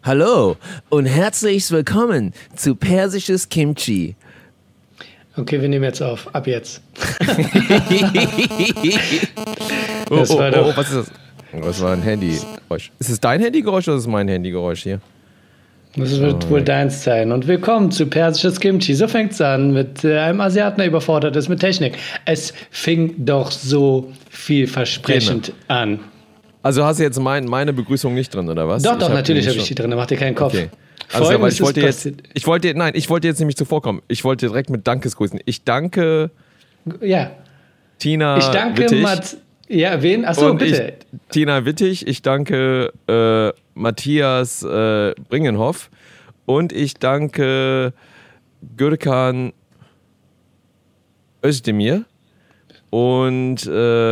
Hallo und herzlich willkommen zu Persisches Kimchi. Okay, wir nehmen jetzt auf. Ab jetzt. Was ist das? Das war ein Handygeräusch. Ist es dein Handygeräusch oder ist es mein Handygeräusch hier? Das wird wohl deins sein. Und willkommen zu Persisches Kimchi. So fängt es an mit einem Asiaten, der überfordert ist mit Technik. Es fing doch so vielversprechend an. Also hast du jetzt meine Begrüßung nicht drin, oder was? Doch, natürlich habe ich die drin. Mach dir keinen Kopf. Okay. Also, ich wollte jetzt nämlich zuvorkommen. Ich wollte direkt mit Dankes grüßen. Ich danke Tina Ich danke Wittig. wen? Achso, bitte. Tina Wittig. Ich danke Matthias Bringenhoff. Und ich danke Gürkan Özdemir und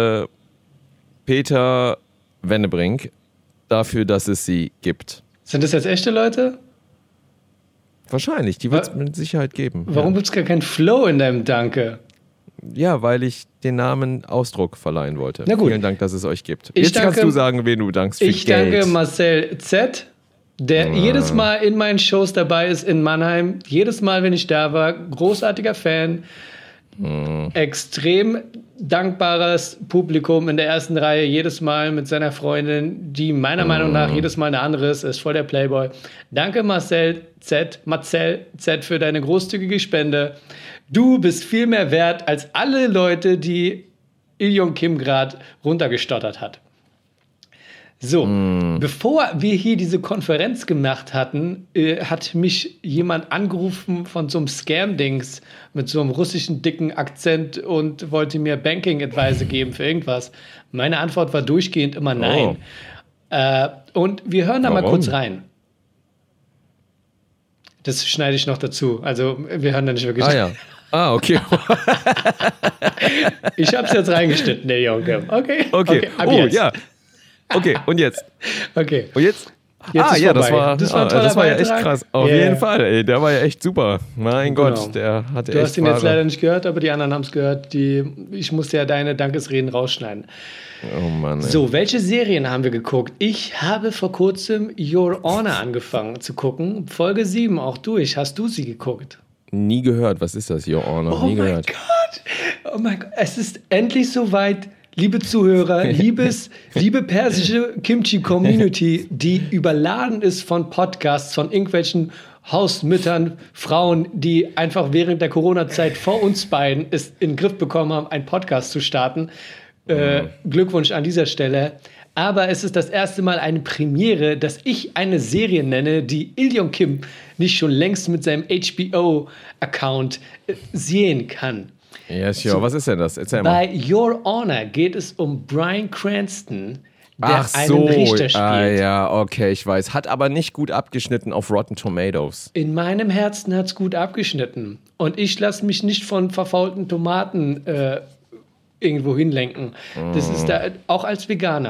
Peter Wennebrink dafür, dass es sie gibt. Sind das jetzt echte Leute? Wahrscheinlich, die wird es mit Sicherheit geben. Warum gibt es gar keinen Flow in deinem Danke? Ja, weil ich den Namen Ausdruck verleihen wollte. Na gut. Vielen Dank, dass es euch gibt. Jetzt kannst du sagen, wen du dankst für Ich Geld. danke Marcel Z., der jedes Mal in meinen Shows dabei ist in Mannheim. Jedes Mal, wenn ich da war. Großartiger Fan. Extrem dankbares Publikum in der ersten Reihe. Jedes Mal mit seiner Freundin, die meiner Meinung nach jedes Mal eine andere ist. Ist voll der Playboy. Danke Marcel Z. für deine großzügige Spende. Du bist viel mehr wert als alle Leute, die Il Kim gerade runtergestottert hat. So, bevor wir hier diese Konferenz gemacht hatten, hat mich jemand angerufen von so einem Scam-Dings mit so einem russischen dicken Akzent und wollte mir Banking-Advice geben für irgendwas. Meine Antwort war durchgehend immer nein. Und wir hören da mal kurz rein. Das schneide ich noch dazu. Also, wir hören da nicht wirklich rein. Okay. Ich habe es jetzt reingeschnitten, der Junge. Okay. Ab jetzt. Ja. Okay, und jetzt? Okay. Und jetzt? Jetzt ist vorbei. Das war ja echt krass. Auf jeden Fall, ey, der war ja echt super. Mein Gott, der hatte echt. Du hast ihn jetzt leider nicht gehört, aber die anderen haben es gehört. Ich musste ja deine Dankesreden rausschneiden. Oh Mann. Ey. So, welche Serien haben wir geguckt? Ich habe vor kurzem Your Honor angefangen zu gucken. Folge 7 auch durch. Hast du sie geguckt? Nie gehört. Was ist das, Your Honor? Nie gehört. Oh mein Gott. Es ist endlich soweit. Liebe Zuhörer, liebe persische Kimchi-Community, die überladen ist von Podcasts, von irgendwelchen Hausmüttern, Frauen, die einfach während der Corona-Zeit vor uns beiden es in den Griff bekommen haben, einen Podcast zu starten. Glückwunsch an dieser Stelle. Aber es ist das erste Mal eine Premiere, dass ich eine Serie nenne, die Il Kim nicht schon längst mit seinem HBO-Account sehen kann. Ja, sure. So, was ist denn das? Erzähl mal. Bei Your Honor geht es um Bryan Cranston, der einen Richter spielt. Ja, okay, ich weiß. Hat aber nicht gut abgeschnitten auf Rotten Tomatoes. In meinem Herzen hat es gut abgeschnitten. Und ich lasse mich nicht von verfaulten Tomaten irgendwo hinlenken. Das ist da, auch als Veganer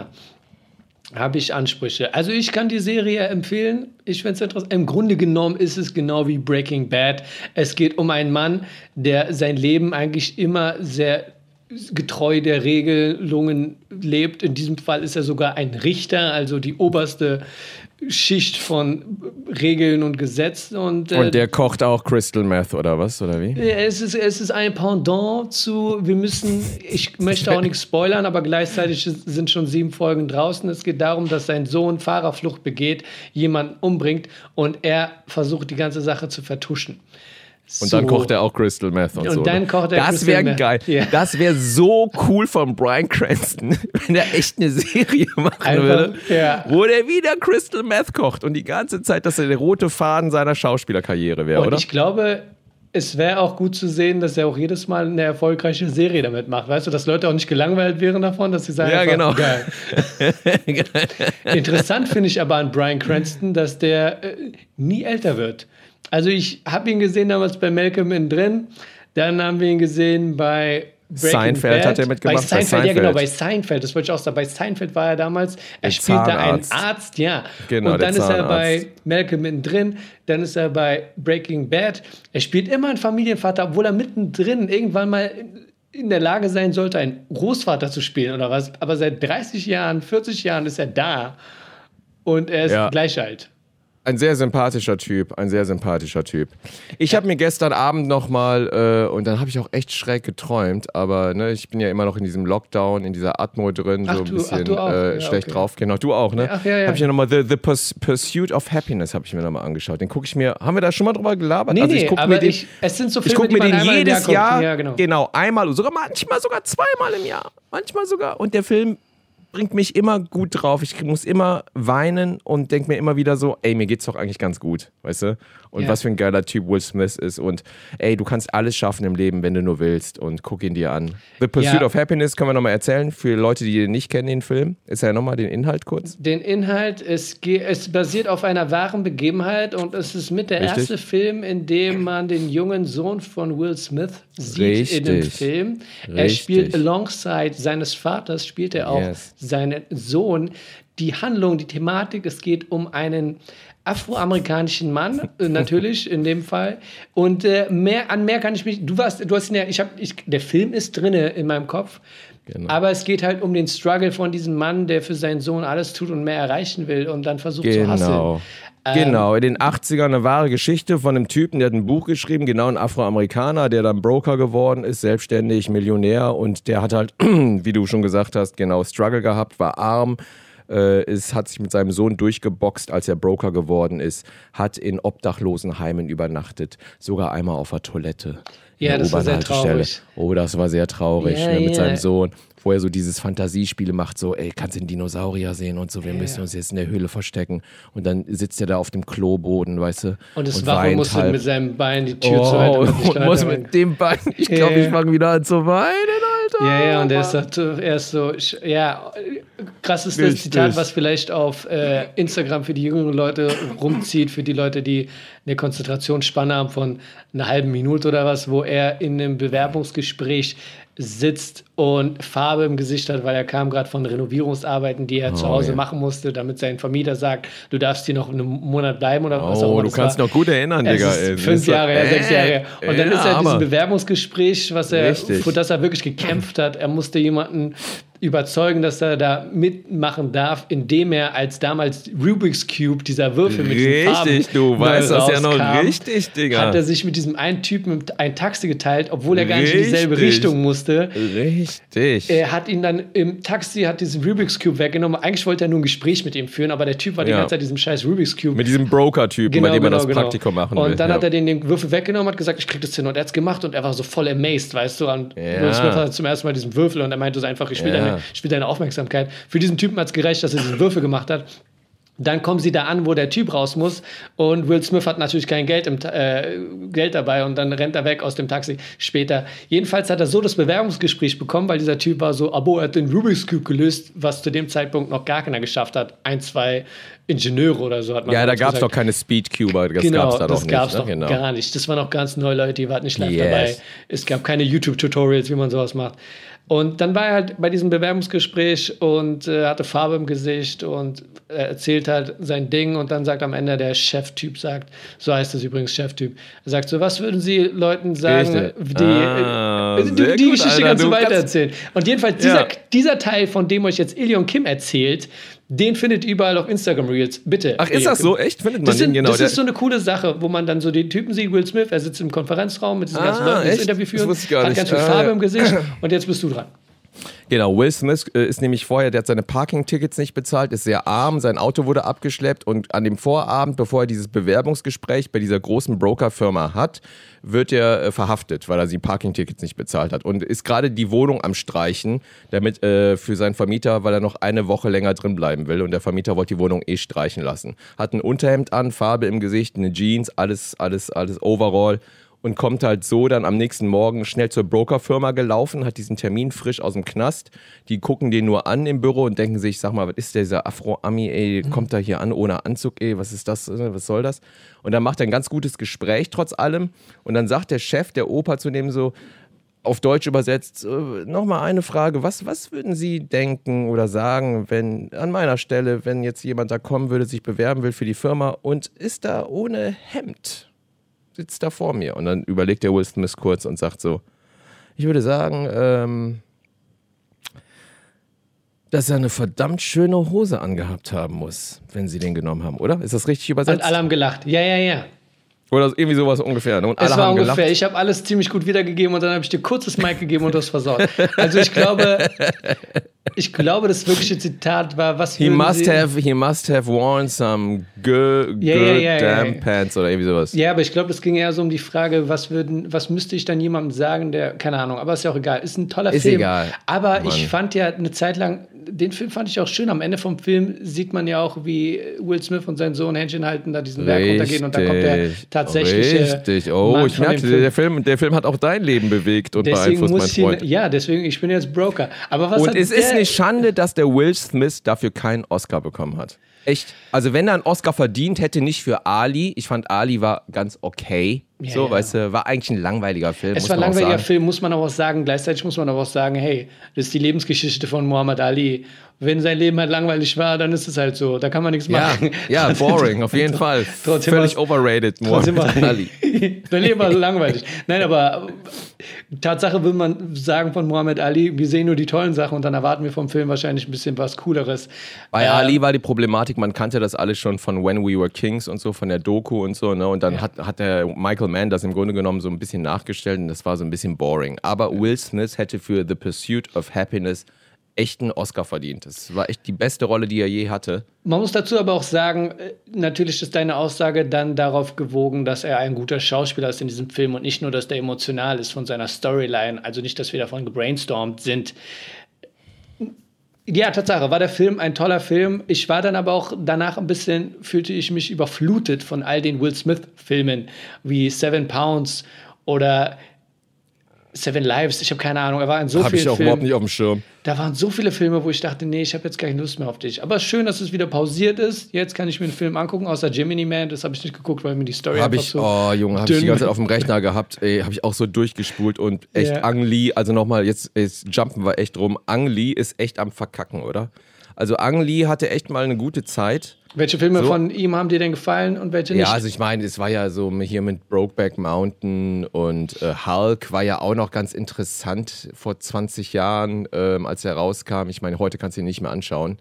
habe ich Ansprüche. Also ich kann die Serie empfehlen. Ich finde es interessant. Im Grunde genommen ist es genau wie Breaking Bad. Es geht um einen Mann, der sein Leben eigentlich immer sehr getreu der Regelungen lebt. In diesem Fall ist er sogar ein Richter, also die oberste Schicht von Regeln und Gesetzen. Und der kocht auch Crystal Meth oder was? Oder wie? Es ist ein Pendant zu, ich möchte auch nichts spoilern, aber gleichzeitig sind schon 7 Folgen draußen. Es geht darum, dass sein Sohn Fahrerflucht begeht, jemanden umbringt und er versucht, die ganze Sache zu vertuschen. Und dann kocht er auch Crystal Meth und so. Dann kocht er das wäre geil. Ja. Das wäre so cool von Bryan Cranston, wenn er echt eine Serie machen würde, wo der wieder Crystal Meth kocht und die ganze Zeit, dass er der rote Faden seiner Schauspielerkarriere wäre, oder? Und ich glaube, es wäre auch gut zu sehen, dass er auch jedes Mal eine erfolgreiche Serie damit macht. Weißt du, dass Leute auch nicht gelangweilt wären davon, dass sie sagen, ja, genau. Geil. Interessant finde ich aber an Bryan Cranston, dass der nie älter wird. Also ich habe ihn gesehen damals bei Malcolm in drin, dann haben wir ihn gesehen bei Breaking Seinfeld Bad. Hat er mitgemacht. Bei Seinfeld, ja genau, bei Seinfeld, das wollte ich auch sagen. Bei Seinfeld war er damals, er spielt da einen Arzt, ja. Genau, und dann ist er bei Malcolm in drin, dann ist er bei Breaking Bad. Er spielt immer einen Familienvater, obwohl er mittendrin irgendwann mal in der Lage sein sollte, einen Großvater zu spielen oder was. Aber seit 30 Jahren, 40 Jahren ist er da und er ist gleich alt. Ein sehr sympathischer Typ. Ich habe mir gestern Abend nochmal, und dann habe ich auch echt schräg geträumt, aber ne, ich bin ja immer noch in diesem Lockdown, in dieser Atmo drin, so ein bisschen schlecht drauf. Genau, du auch, ne? Ja. Habe ich mir nochmal The Pursuit of Happiness habe ich mir nochmal angeschaut. Den gucke ich mir, haben wir da schon mal drüber gelabert? Nee, also es sind so Filme, ich gucke mir den jedes Jahr, ja, genau, einmal, manchmal sogar zweimal im Jahr. Manchmal sogar. Und der Film bringt mich immer gut drauf. Ich muss immer weinen und denke mir immer wieder so, ey, mir geht's doch eigentlich ganz gut, weißt du? Und was für ein geiler Typ Will Smith ist. Und ey, du kannst alles schaffen im Leben, wenn du nur willst. Und guck ihn dir an. The Pursuit of Happiness können wir nochmal erzählen. Für Leute, die den nicht kennen, den Film. Ist ja nochmal den Inhalt kurz? Den Inhalt, es basiert auf einer wahren Begebenheit und es ist mit der erste Film, in dem man den jungen Sohn von Will Smith sieht in dem Film. Er spielt alongside seines Vaters, spielt er auch seinen Sohn. Die Handlung, die Thematik, es geht um einen afroamerikanischen Mann, natürlich in dem Fall. Und mehr kann ich mich. Du hast ihn ja, der Film ist drinne in meinem Kopf. Genau. Aber es geht halt um den Struggle von diesem Mann, der für seinen Sohn alles tut und mehr erreichen will und dann versucht zu hasseln. Genau, in den 80ern eine wahre Geschichte von einem Typen, der hat ein Buch geschrieben, genau, ein Afroamerikaner, der dann Broker geworden ist, selbstständig, Millionär, und der hat halt, wie du schon gesagt hast, genau, Struggle gehabt, war arm, hat sich mit seinem Sohn durchgeboxt, als er Broker geworden ist, hat in Obdachlosenheimen übernachtet, sogar einmal auf der Toilette. Ja, das war sehr traurig. Oh, das war sehr traurig, mit seinem Sohn, wo er so dieses Fantasiespiel macht, so, ey, kannst du den Dinosaurier sehen und so, wir müssen uns jetzt in der Höhle verstecken. Und dann sitzt er da auf dem Kloboden, weißt du. Und das Wache musste mit seinem Bein die Tür zu halten. Und muss mit dem Bein, ich glaube, ich fange wieder an zu weinen, Alter. Ja, und er ist so, krassestes Zitat, was vielleicht auf Instagram für die jüngeren Leute rumzieht, für die Leute, die eine Konzentrationsspanne haben von einer halben Minute oder was, wo er in einem Bewerbungsgespräch sitzt und Farbe im Gesicht hat, weil er kam gerade von Renovierungsarbeiten, die er zu Hause machen musste, damit sein Vermieter sagt, du darfst hier noch einen Monat bleiben oder was auch immer. Du kannst noch gut erinnern, Digga. 5 Jahre, 6 Jahre. Und dann ist er in diesem Bewerbungsgespräch, für das er wirklich gekämpft hat. Er musste jemanden überzeugen, dass er da mitmachen darf, indem er als damals Rubik's Cube, dieser Würfel mit diesen Farben, richtig, du weißt das ja noch richtig, Digga. Hat er sich mit diesem einen Typen ein Taxi geteilt, obwohl er gar nicht in dieselbe Richtung musste. Richtig. Er hat ihn dann im Taxi, hat diesen Rubik's Cube weggenommen. Eigentlich wollte er nur ein Gespräch mit ihm führen, aber der Typ war die ganze Zeit diesem scheiß Rubik's Cube. Mit diesem Broker-Typen, bei dem er das Praktikum machen will. Und dann hat er den Würfel weggenommen, hat gesagt, ich krieg das hin. Und er hat's gemacht und er war so voll amazed, weißt du. Und Will Smith hat zum ersten Mal diesen Würfel und er meinte so einfach, ich will deine Aufmerksamkeit. Für diesen Typen hat es gereicht, dass er diesen Würfel gemacht hat. Dann kommen sie da an, wo der Typ raus muss, und Will Smith hat natürlich kein Geld dabei und dann rennt er weg aus dem Taxi später. Jedenfalls hat er so das Bewerbungsgespräch bekommen, weil dieser Typ war so, er hat den Rubik's Cube gelöst, was zu dem Zeitpunkt noch gar keiner geschafft hat. 1, 2 Ingenieure oder so hat man. Ja, da gab es doch keine Speedcuber, das gab es da doch nicht. Das gab es gar nicht. Das waren noch ganz neue Leute, die waren nicht live dabei. Es gab keine YouTube-Tutorials, wie man sowas macht. Und dann war er halt bei diesem Bewerbungsgespräch und hatte Farbe im Gesicht und erzählt halt sein Ding, und dann sagt am Ende der Cheftyp, so heißt es übrigens, Cheftyp, er sagt so, was würden Sie Leuten sagen, die Geschichte kannst du weitererzählen. Und jedenfalls dieser Teil, von dem euch jetzt Ilion Kim erzählt, den findet ihr überall auf Instagram Reels. Bitte. Ach, ist das so? Echt? Findet man den? Genau. Das ist so eine coole Sache, wo man dann so den Typen sieht, Will Smith, er sitzt im Konferenzraum mit diesen ganzen Leuten, die das Interview führen, hat ganz viel Farbe im Gesicht, und jetzt bist du dran. Genau, Will Smith ist nämlich vorher, der hat seine Parking-Tickets nicht bezahlt, ist sehr arm, sein Auto wurde abgeschleppt, und an dem Vorabend, bevor er dieses Bewerbungsgespräch bei dieser großen Brokerfirma hat, wird er verhaftet, weil er die Parking-Tickets nicht bezahlt hat, und ist gerade die Wohnung am Streichen, damit für seinen Vermieter, weil er noch eine Woche länger drin bleiben will, und der Vermieter wollte die Wohnung streichen lassen. Hat ein Unterhemd an, Farbe im Gesicht, eine Jeans, alles Overall. Und kommt halt so dann am nächsten Morgen schnell zur Brokerfirma gelaufen, hat diesen Termin frisch aus dem Knast. Die gucken den nur an im Büro und denken sich, sag mal, was ist dieser Afro-Ami, ey, kommt da hier an ohne Anzug, ey, was ist das, was soll das? Und dann macht er ein ganz gutes Gespräch trotz allem, und dann sagt der Chef, der Opa, zu dem so, auf Deutsch übersetzt, nochmal eine Frage, was würden Sie denken oder sagen, wenn an meiner Stelle, wenn jetzt jemand da kommen würde, sich bewerben will für die Firma und ist da ohne Hemd? Sitzt da vor mir. Und dann überlegt der Will Smith kurz und sagt so, ich würde sagen, dass er eine verdammt schöne Hose angehabt haben muss, wenn sie den genommen haben, oder? Ist das richtig übersetzt? Und alle haben gelacht. Ja. Oder irgendwie sowas ungefähr. Ne? Und alle Es war haben ungefähr. gelacht. Ich habe alles ziemlich gut wiedergegeben und dann habe ich dir kurzes Mic gegeben und du hast versaut. Also ich glaube, das wirkliche Zitat war, was He must have worn some good damn pants oder irgendwie sowas. Ja, aber ich glaube, es ging eher so um die Frage, was müsste ich dann jemandem sagen, der, keine Ahnung, aber ist ja auch egal. Ist ein toller Film. Ist egal. Aber Mann. Ich fand ja eine Zeit lang, den Film fand ich auch schön. Am Ende vom Film sieht man ja auch, wie Will Smith und sein Sohn Händchen halten, da diesen Berg runtergehen und dann kommt der tatsächliche Richtig. Oh, ich merke, der Film hat auch dein Leben bewegt und beeinflusst, mein Freund. Deswegen, ich bin jetzt Broker. Aber was und es ist eine Schande, dass der Will Smith dafür keinen Oscar bekommen hat. Echt. Also wenn er einen Oscar verdient hätte, nicht für Ali. Ich fand, Ali war ganz okay. Ja. Weißt du, war eigentlich ein langweiliger Film. Es war ein langweiliger Film, muss man aber auch sagen. Gleichzeitig muss man aber auch sagen, hey, das ist die Lebensgeschichte von Muhammad Ali. Wenn sein Leben halt langweilig war, dann ist es halt so. Da kann man nichts machen. Ja, boring, auf jeden Fall. Völlig overrated, Muhammad Ali. Sein Leben war langweilig. Nein, aber Tatsache will man sagen von Muhammad Ali, wir sehen nur die tollen Sachen und dann erwarten wir vom Film wahrscheinlich ein bisschen was Cooleres. Bei Ali war die Problematik, man kannte das alles schon von When We Were Kings und so, von der Doku und so, ne? Und dann hat der Michael Mann das im Grunde genommen so ein bisschen nachgestellt und das war so ein bisschen boring. Aber Will Smith hätte für The Pursuit of Happiness echt einen Oscar verdient. Das war echt die beste Rolle, die er je hatte. Man muss dazu aber auch sagen, natürlich ist deine Aussage dann darauf gewogen, dass er ein guter Schauspieler ist in diesem Film und nicht nur, dass der emotional ist von seiner Storyline, also nicht, dass wir davon gebrainstormt sind. Ja, Tatsache, war der Film ein toller Film. Ich war dann aber auch danach fühlte ich mich überflutet von all den Will Smith-Filmen wie Seven Pounds oder Seven Lives, ich habe keine Ahnung, er war in so vielen Filmen. Habe ich auch überhaupt nicht auf dem Schirm. Da waren so viele Filme, wo ich dachte, nee, ich habe jetzt keine Lust mehr auf dich. Aber schön, dass es wieder pausiert ist. Jetzt kann ich mir einen Film angucken, außer Gemini Man, das habe ich nicht geguckt, weil mir die Story einfach so Junge, habe ich die ganze Zeit auf dem Rechner gehabt, habe ich auch so durchgespult und echt Ang Lee, also nochmal, jetzt jumpen wir echt rum, Ang Lee ist echt am Verkacken, oder? Also Ang Lee hatte echt mal eine gute Zeit. Welche Filme von ihm haben dir denn gefallen und welche nicht? Ja, also ich meine, es war ja so hier mit Brokeback Mountain und Hulk war ja auch noch ganz interessant vor 20 Jahren, als er rauskam. Ich meine, heute kannst du ihn nicht mehr anschauen.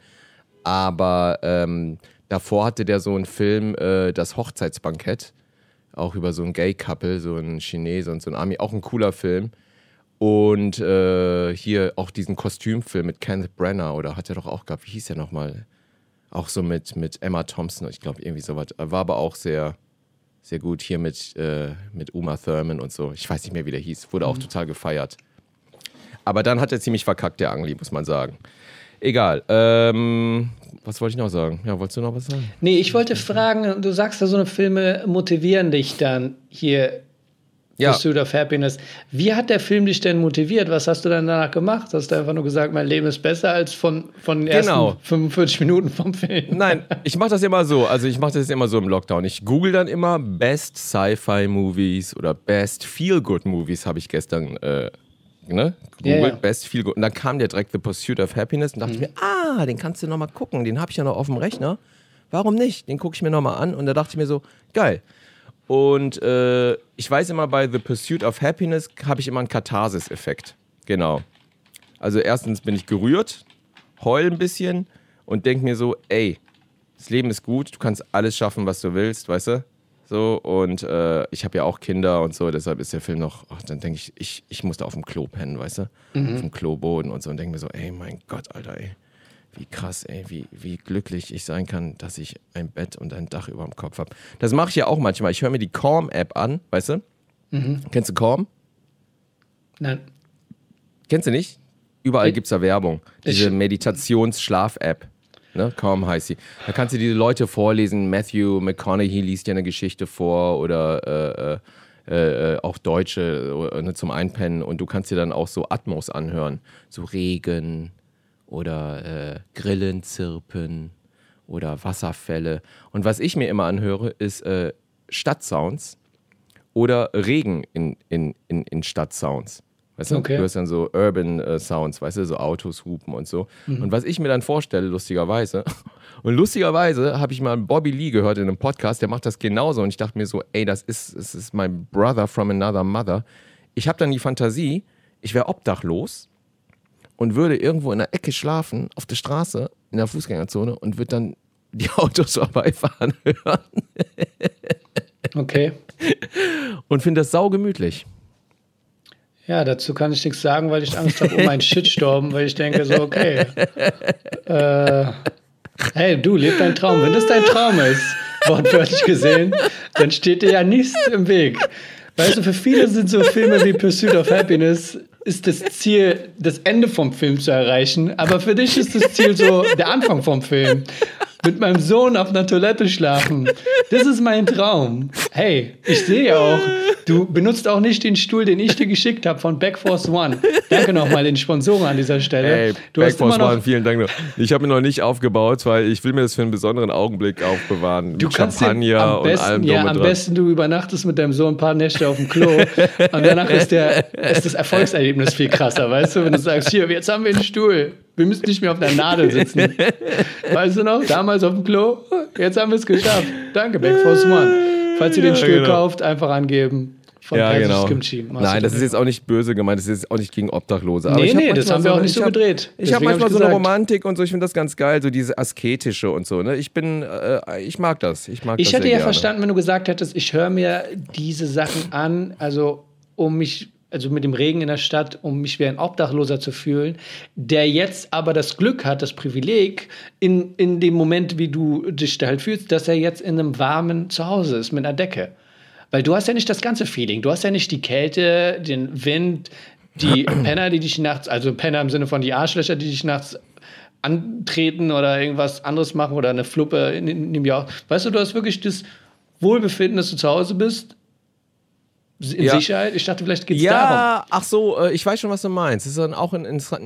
Aber davor hatte der so einen Film, das Hochzeitsbankett, auch über so ein Gay-Couple, so ein Chinese und so ein Ami, auch ein cooler Film. Und hier auch diesen Kostümfilm mit Kenneth Branagh, oder hat er doch auch gehabt, wie hieß der nochmal? Auch so mit Emma Thompson, ich glaube irgendwie sowas. War aber auch sehr, sehr gut hier mit Uma Thurman und so. Ich weiß nicht mehr, wie der hieß. Wurde auch total gefeiert. Aber dann hat er ziemlich verkackt, der Ang Lee, muss man sagen. Egal. Was wollte ich noch sagen? Ja, wolltest du noch was sagen? Nee, ich wollte fragen, du sagst ja, so eine Filme motivieren dich dann hier. Pursuit of Happiness. Wie hat der Film dich denn motiviert? Was hast du dann danach gemacht? Hast du einfach nur gesagt, mein Leben ist besser als von den ersten 45 Minuten vom Film? Nein, ich mache das immer so. Also ich mache das immer so im Lockdown. Ich google dann immer Best Sci-Fi Movies oder Best Feel-Good Movies, habe ich gestern gegoogelt. Best Feel-Good. Und dann kam der direkt The Pursuit of Happiness und dachte ich mir, den kannst du noch mal gucken. Den habe ich ja noch auf dem Rechner. Warum nicht? Den gucke ich mir noch mal an. Und da dachte ich mir so, geil. Und ich weiß immer, bei The Pursuit of Happiness habe ich immer einen Katharsis-Effekt. Genau. Also erstens bin ich gerührt, heul ein bisschen und denke mir so, ey, das Leben ist gut, du kannst alles schaffen, was du willst, weißt du? So, und ich habe ja auch Kinder und so, deshalb ist der Film noch, dann denke ich muss da auf dem Klo pennen, weißt du? Auf dem Kloboden und so und denke mir so, ey, mein Gott, Alter, ey. Wie krass, ey, wie glücklich ich sein kann, dass ich ein Bett und ein Dach über dem Kopf habe. Das mache ich ja auch manchmal. Ich höre mir die Calm-App an, weißt du? Kennst du Calm? Nein. Kennst du nicht? Überall gibt es da Werbung. Diese Meditations-Schlaf-App. Ne? Calm heißt sie. Da kannst du diese Leute vorlesen. Matthew McConaughey liest dir eine Geschichte vor oder auch Deutsche zum Einpennen. Und du kannst dir dann auch so Atmos anhören. So Regen oder Grillen zirpen oder Wasserfälle. Und was ich mir immer anhöre, ist Stadtsounds oder Regen in Stadtsounds. Weißt du? Okay. Du hörst dann so Urban Sounds, weißt du, so Autos hupen und so. Und was ich mir dann vorstelle, lustigerweise habe ich mal Bobby Lee gehört in einem Podcast, der macht das genauso. Und ich dachte mir so, ey, das ist mein Brother from another mother. Ich habe dann die Fantasie, ich wäre obdachlos. und würde irgendwo in der Ecke schlafen, auf der Straße, in der Fußgängerzone und würde dann die Autos vorbeifahren hören. Okay. Und finde das saugemütlich. Ja, dazu kann ich nichts sagen, weil ich Angst habe um einen Shitstorm, weil ich denke so, okay, hey, du, leb deinen Traum. Wenn das dein Traum ist, wortwörtlich gesehen, dann steht dir ja nichts im Weg. Weißt du, für viele sind so Filme wie Pursuit of Happiness ist das Ziel, das Ende vom Film zu erreichen, aber für dich ist das Ziel so der Anfang vom Film. Mit meinem Sohn auf einer Toilette schlafen. Das ist mein Traum. Hey, ich sehe ja auch, du benutzt auch nicht den Stuhl, den ich dir geschickt habe von Backforce One. Danke nochmal den Sponsoren an dieser Stelle. Hey, du hast Backforce immer noch, One, vielen Dank. Ich habe ihn noch nicht aufgebaut, weil ich will mir das für einen besonderen Augenblick aufbewahren. Du mit kannst Champagner und allem drum und dran. Am besten du übernachtest mit deinem Sohn ein paar Nächte auf dem Klo und danach ist das Erfolgserlebnis viel krasser, weißt du? Wenn du sagst, hier, jetzt haben wir einen Stuhl. Wir müssen nicht mehr auf der Nadel sitzen. Weißt du noch? Damals auf dem Klo. Jetzt haben wir es geschafft. Danke, Backforce One. Falls ihr den Stuhl kauft, einfach angeben. Von Kimchi. Nein, das ist jetzt auch nicht böse gemeint. Das ist jetzt auch nicht gegen Obdachlose. Aber nee, das haben wir auch nicht so gedreht. Ich habe manchmal so eine Romantik und so. Ich finde das ganz geil. So diese Asketische und so. Ne? Ich mag das. Ich hätte ja verstanden, wenn du gesagt hättest, ich höre mir diese Sachen an, also mit dem Regen in der Stadt, um mich wie ein Obdachloser zu fühlen, der jetzt aber das Glück hat, das Privileg, in dem Moment, wie du dich da halt fühlst, dass er jetzt in einem warmen Zuhause ist, mit einer Decke. Weil du hast ja nicht das ganze Feeling, du hast ja nicht die Kälte, den Wind, die Penner, die dich nachts, also Penner im Sinne von die Arschlöcher, die dich nachts antreten oder irgendwas anderes machen oder eine Fluppe in dem Jahr. Weißt du, du hast wirklich das Wohlbefinden, dass du zu Hause bist, in Sicherheit? Ich dachte, vielleicht geht es darum. Ja, ach so, ich weiß schon, was du meinst. Das ist dann auch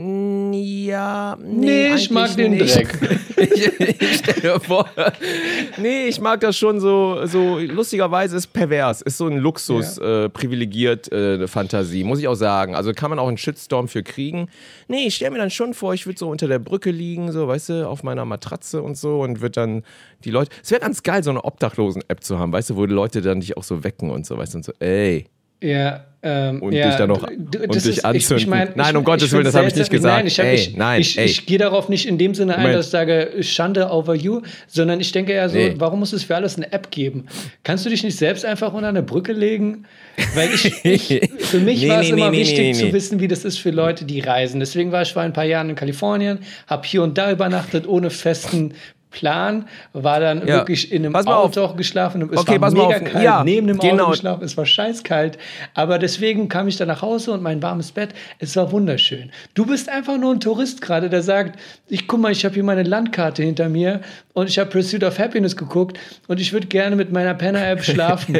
nee, ich mag den Dreck. Ich stell dir vor. Nee, ich mag das schon so lustigerweise ist pervers. Ist so ein Luxus, privilegiert Fantasie, muss ich auch sagen. Also kann man auch einen Shitstorm für kriegen. Nee, ich stelle mir dann schon vor, ich würde so unter der Brücke liegen, so, weißt du, auf meiner Matratze und so und würde dann die Leute, es wäre ganz geil, so eine Obdachlosen-App zu haben, weißt du, wo die Leute dann dich auch so wecken und so, weißt du, und so, ey. Ja, und dich dann noch dich anzünden. Nein, um Gottes Willen, das habe ich nicht gesagt. Ich gehe darauf nicht in dem Sinne ein, dass ich sage, Schande over you, sondern ich denke ja so, warum muss es für alles eine App geben? Kannst du dich nicht selbst einfach unter eine Brücke legen? Weil für mich war es immer wichtig zu wissen, wie das ist für Leute, die reisen. Deswegen war ich vor ein paar Jahren in Kalifornien, habe hier und da übernachtet, ohne festen Plan, war dann wirklich in einem Auto auch geschlafen. Es war mega kalt, neben dem Auto geschlafen, es war scheißkalt. Aber deswegen kam ich dann nach Hause und mein warmes Bett, es war wunderschön. Du bist einfach nur ein Tourist gerade, der sagt, guck mal, ich habe hier meine Landkarte hinter mir und ich habe Pursuit of Happiness geguckt und ich würde gerne mit meiner Penner-App schlafen.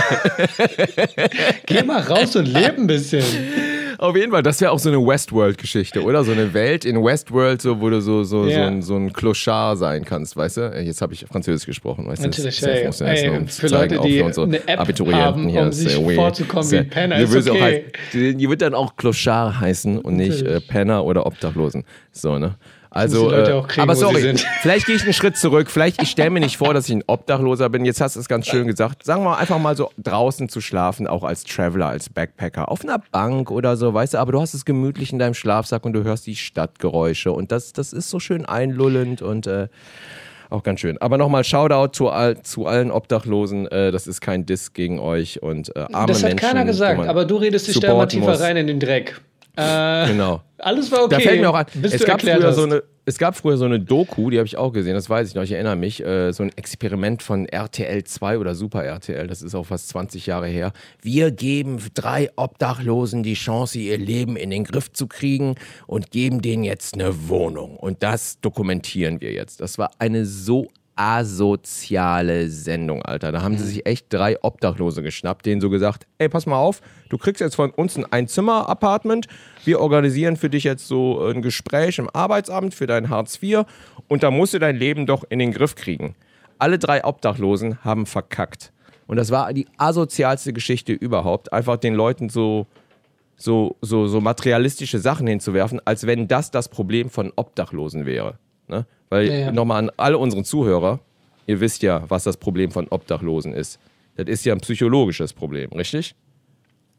Geh mal raus und lebe ein bisschen. Auf jeden Fall, das wäre auch so eine Westworld-Geschichte, oder? So eine Welt in Westworld, so, wo du so ein Clochard sein kannst, weißt du? Jetzt habe ich Französisch gesprochen, weißt du? Natürlich, für Leute, die eine App haben, um sich vorzukommen wie ein Penner, ist okay. Die wird dann auch Clochard heißen und nicht Penner oder Obdachlosen. So, ne? Also, kriegen, aber sorry, vielleicht gehe ich einen Schritt zurück. Vielleicht, ich stelle mir nicht vor, dass ich ein Obdachloser bin. Jetzt hast du es ganz schön gesagt. Sagen wir mal, einfach mal so draußen zu schlafen, auch als Traveler, als Backpacker. Auf einer Bank oder so, weißt du, aber du hast es gemütlich in deinem Schlafsack und du hörst die Stadtgeräusche. Und das ist so schön einlullend und auch ganz schön. Aber nochmal Shoutout zu allen Obdachlosen. Das ist kein Diss gegen euch und arme Menschen. Das hat keiner gesagt, aber du redest dich da immer tiefer rein in den Dreck. Genau. Alles war okay. Da fällt mir auch ein, es gab früher so eine Doku, die habe ich auch gesehen, das weiß ich noch, ich erinnere mich, so ein Experiment von RTL 2 oder Super RTL, das ist auch fast 20 Jahre her. Wir geben 3 Obdachlosen die Chance, ihr Leben in den Griff zu kriegen und geben denen jetzt eine Wohnung. Und das dokumentieren wir jetzt. Das war eine so asoziale Sendung, Alter. Da haben sie sich echt 3 Obdachlose geschnappt, denen so gesagt, ey, pass mal auf, du kriegst jetzt von uns ein Einzimmer-Apartment, wir organisieren für dich jetzt so ein Gespräch im Arbeitsamt für dein Hartz IV und da musst du dein Leben doch in den Griff kriegen. Alle 3 Obdachlosen haben verkackt. Und das war die asozialste Geschichte überhaupt, einfach den Leuten so materialistische Sachen hinzuwerfen, als wenn das Problem von Obdachlosen wäre. Ne? Weil nochmal an alle unseren Zuhörer, ihr wisst ja, was das Problem von Obdachlosen ist. Das ist ja ein psychologisches Problem, richtig?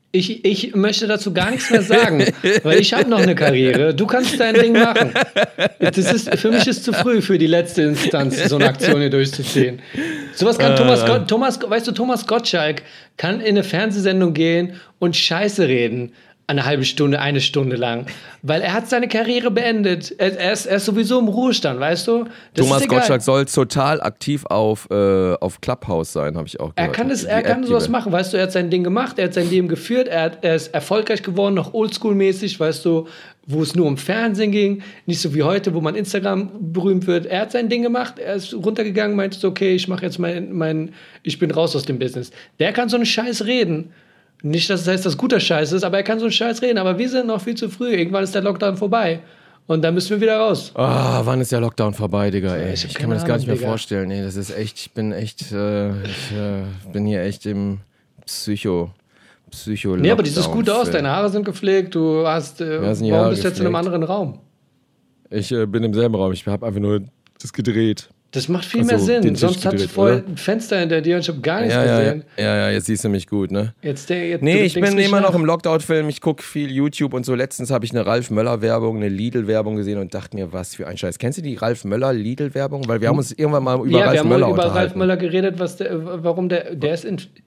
Ich möchte dazu gar nichts mehr sagen, weil ich habe noch eine Karriere. Du kannst dein Ding machen. Für mich ist zu früh für die letzte Instanz, so eine Aktion hier durchzuziehen. Sowas kann Thomas Gottschalk kann in eine Fernsehsendung gehen und Scheiße reden. Eine halbe Stunde, eine Stunde lang. Weil er hat seine Karriere beendet. Er ist sowieso im Ruhestand, weißt du? Thomas Gottschalk soll total aktiv auf Clubhouse sein, habe ich auch gehört. Er kann sowas machen, weißt du? Er hat sein Ding gemacht, er hat sein Leben geführt, er ist erfolgreich geworden, noch oldschool-mäßig, weißt du, wo es nur um Fernsehen ging. Nicht so wie heute, wo man Instagram berühmt wird. Er hat sein Ding gemacht, er ist runtergegangen, meinte so, okay, ich mache jetzt ich bin raus aus dem Business. Der kann so einen Scheiß reden. Nicht, dass es heißt, dass guter Scheiß ist, aber er kann so einen Scheiß reden. Aber wir sind noch viel zu früh. Irgendwann ist der Lockdown vorbei. Und dann müssen wir wieder raus. Wann ist der Lockdown vorbei, Digga? Ey? Ich kann mir das gar nicht mehr vorstellen. Nee, das ist echt, ich bin hier echt im Psycho-Lockdown. Nee, aber du siehst gut aus. Deine Haare sind gepflegt. Du hast, warum bist du jetzt in einem anderen Raum? Ich bin im selben Raum. Ich habe einfach nur das gedreht. Das macht viel mehr Sinn. Sonst hast du voll ein Fenster hinter dir und ich habe gar nichts gesehen. Ja, jetzt siehst du mich gut, ne? Ich bin immer noch im Lockdown-Film. Ich gucke viel YouTube und so. Letztens habe ich eine Ralf Möller-Werbung, eine Lidl-Werbung gesehen und dachte mir, was für ein Scheiß. Kennst du die Ralf Möller-Lidl-Werbung? Weil wir haben uns irgendwann mal über Ralf Möller unterhalten. Ja, wir haben über Ralf Möller geredet, warum der ist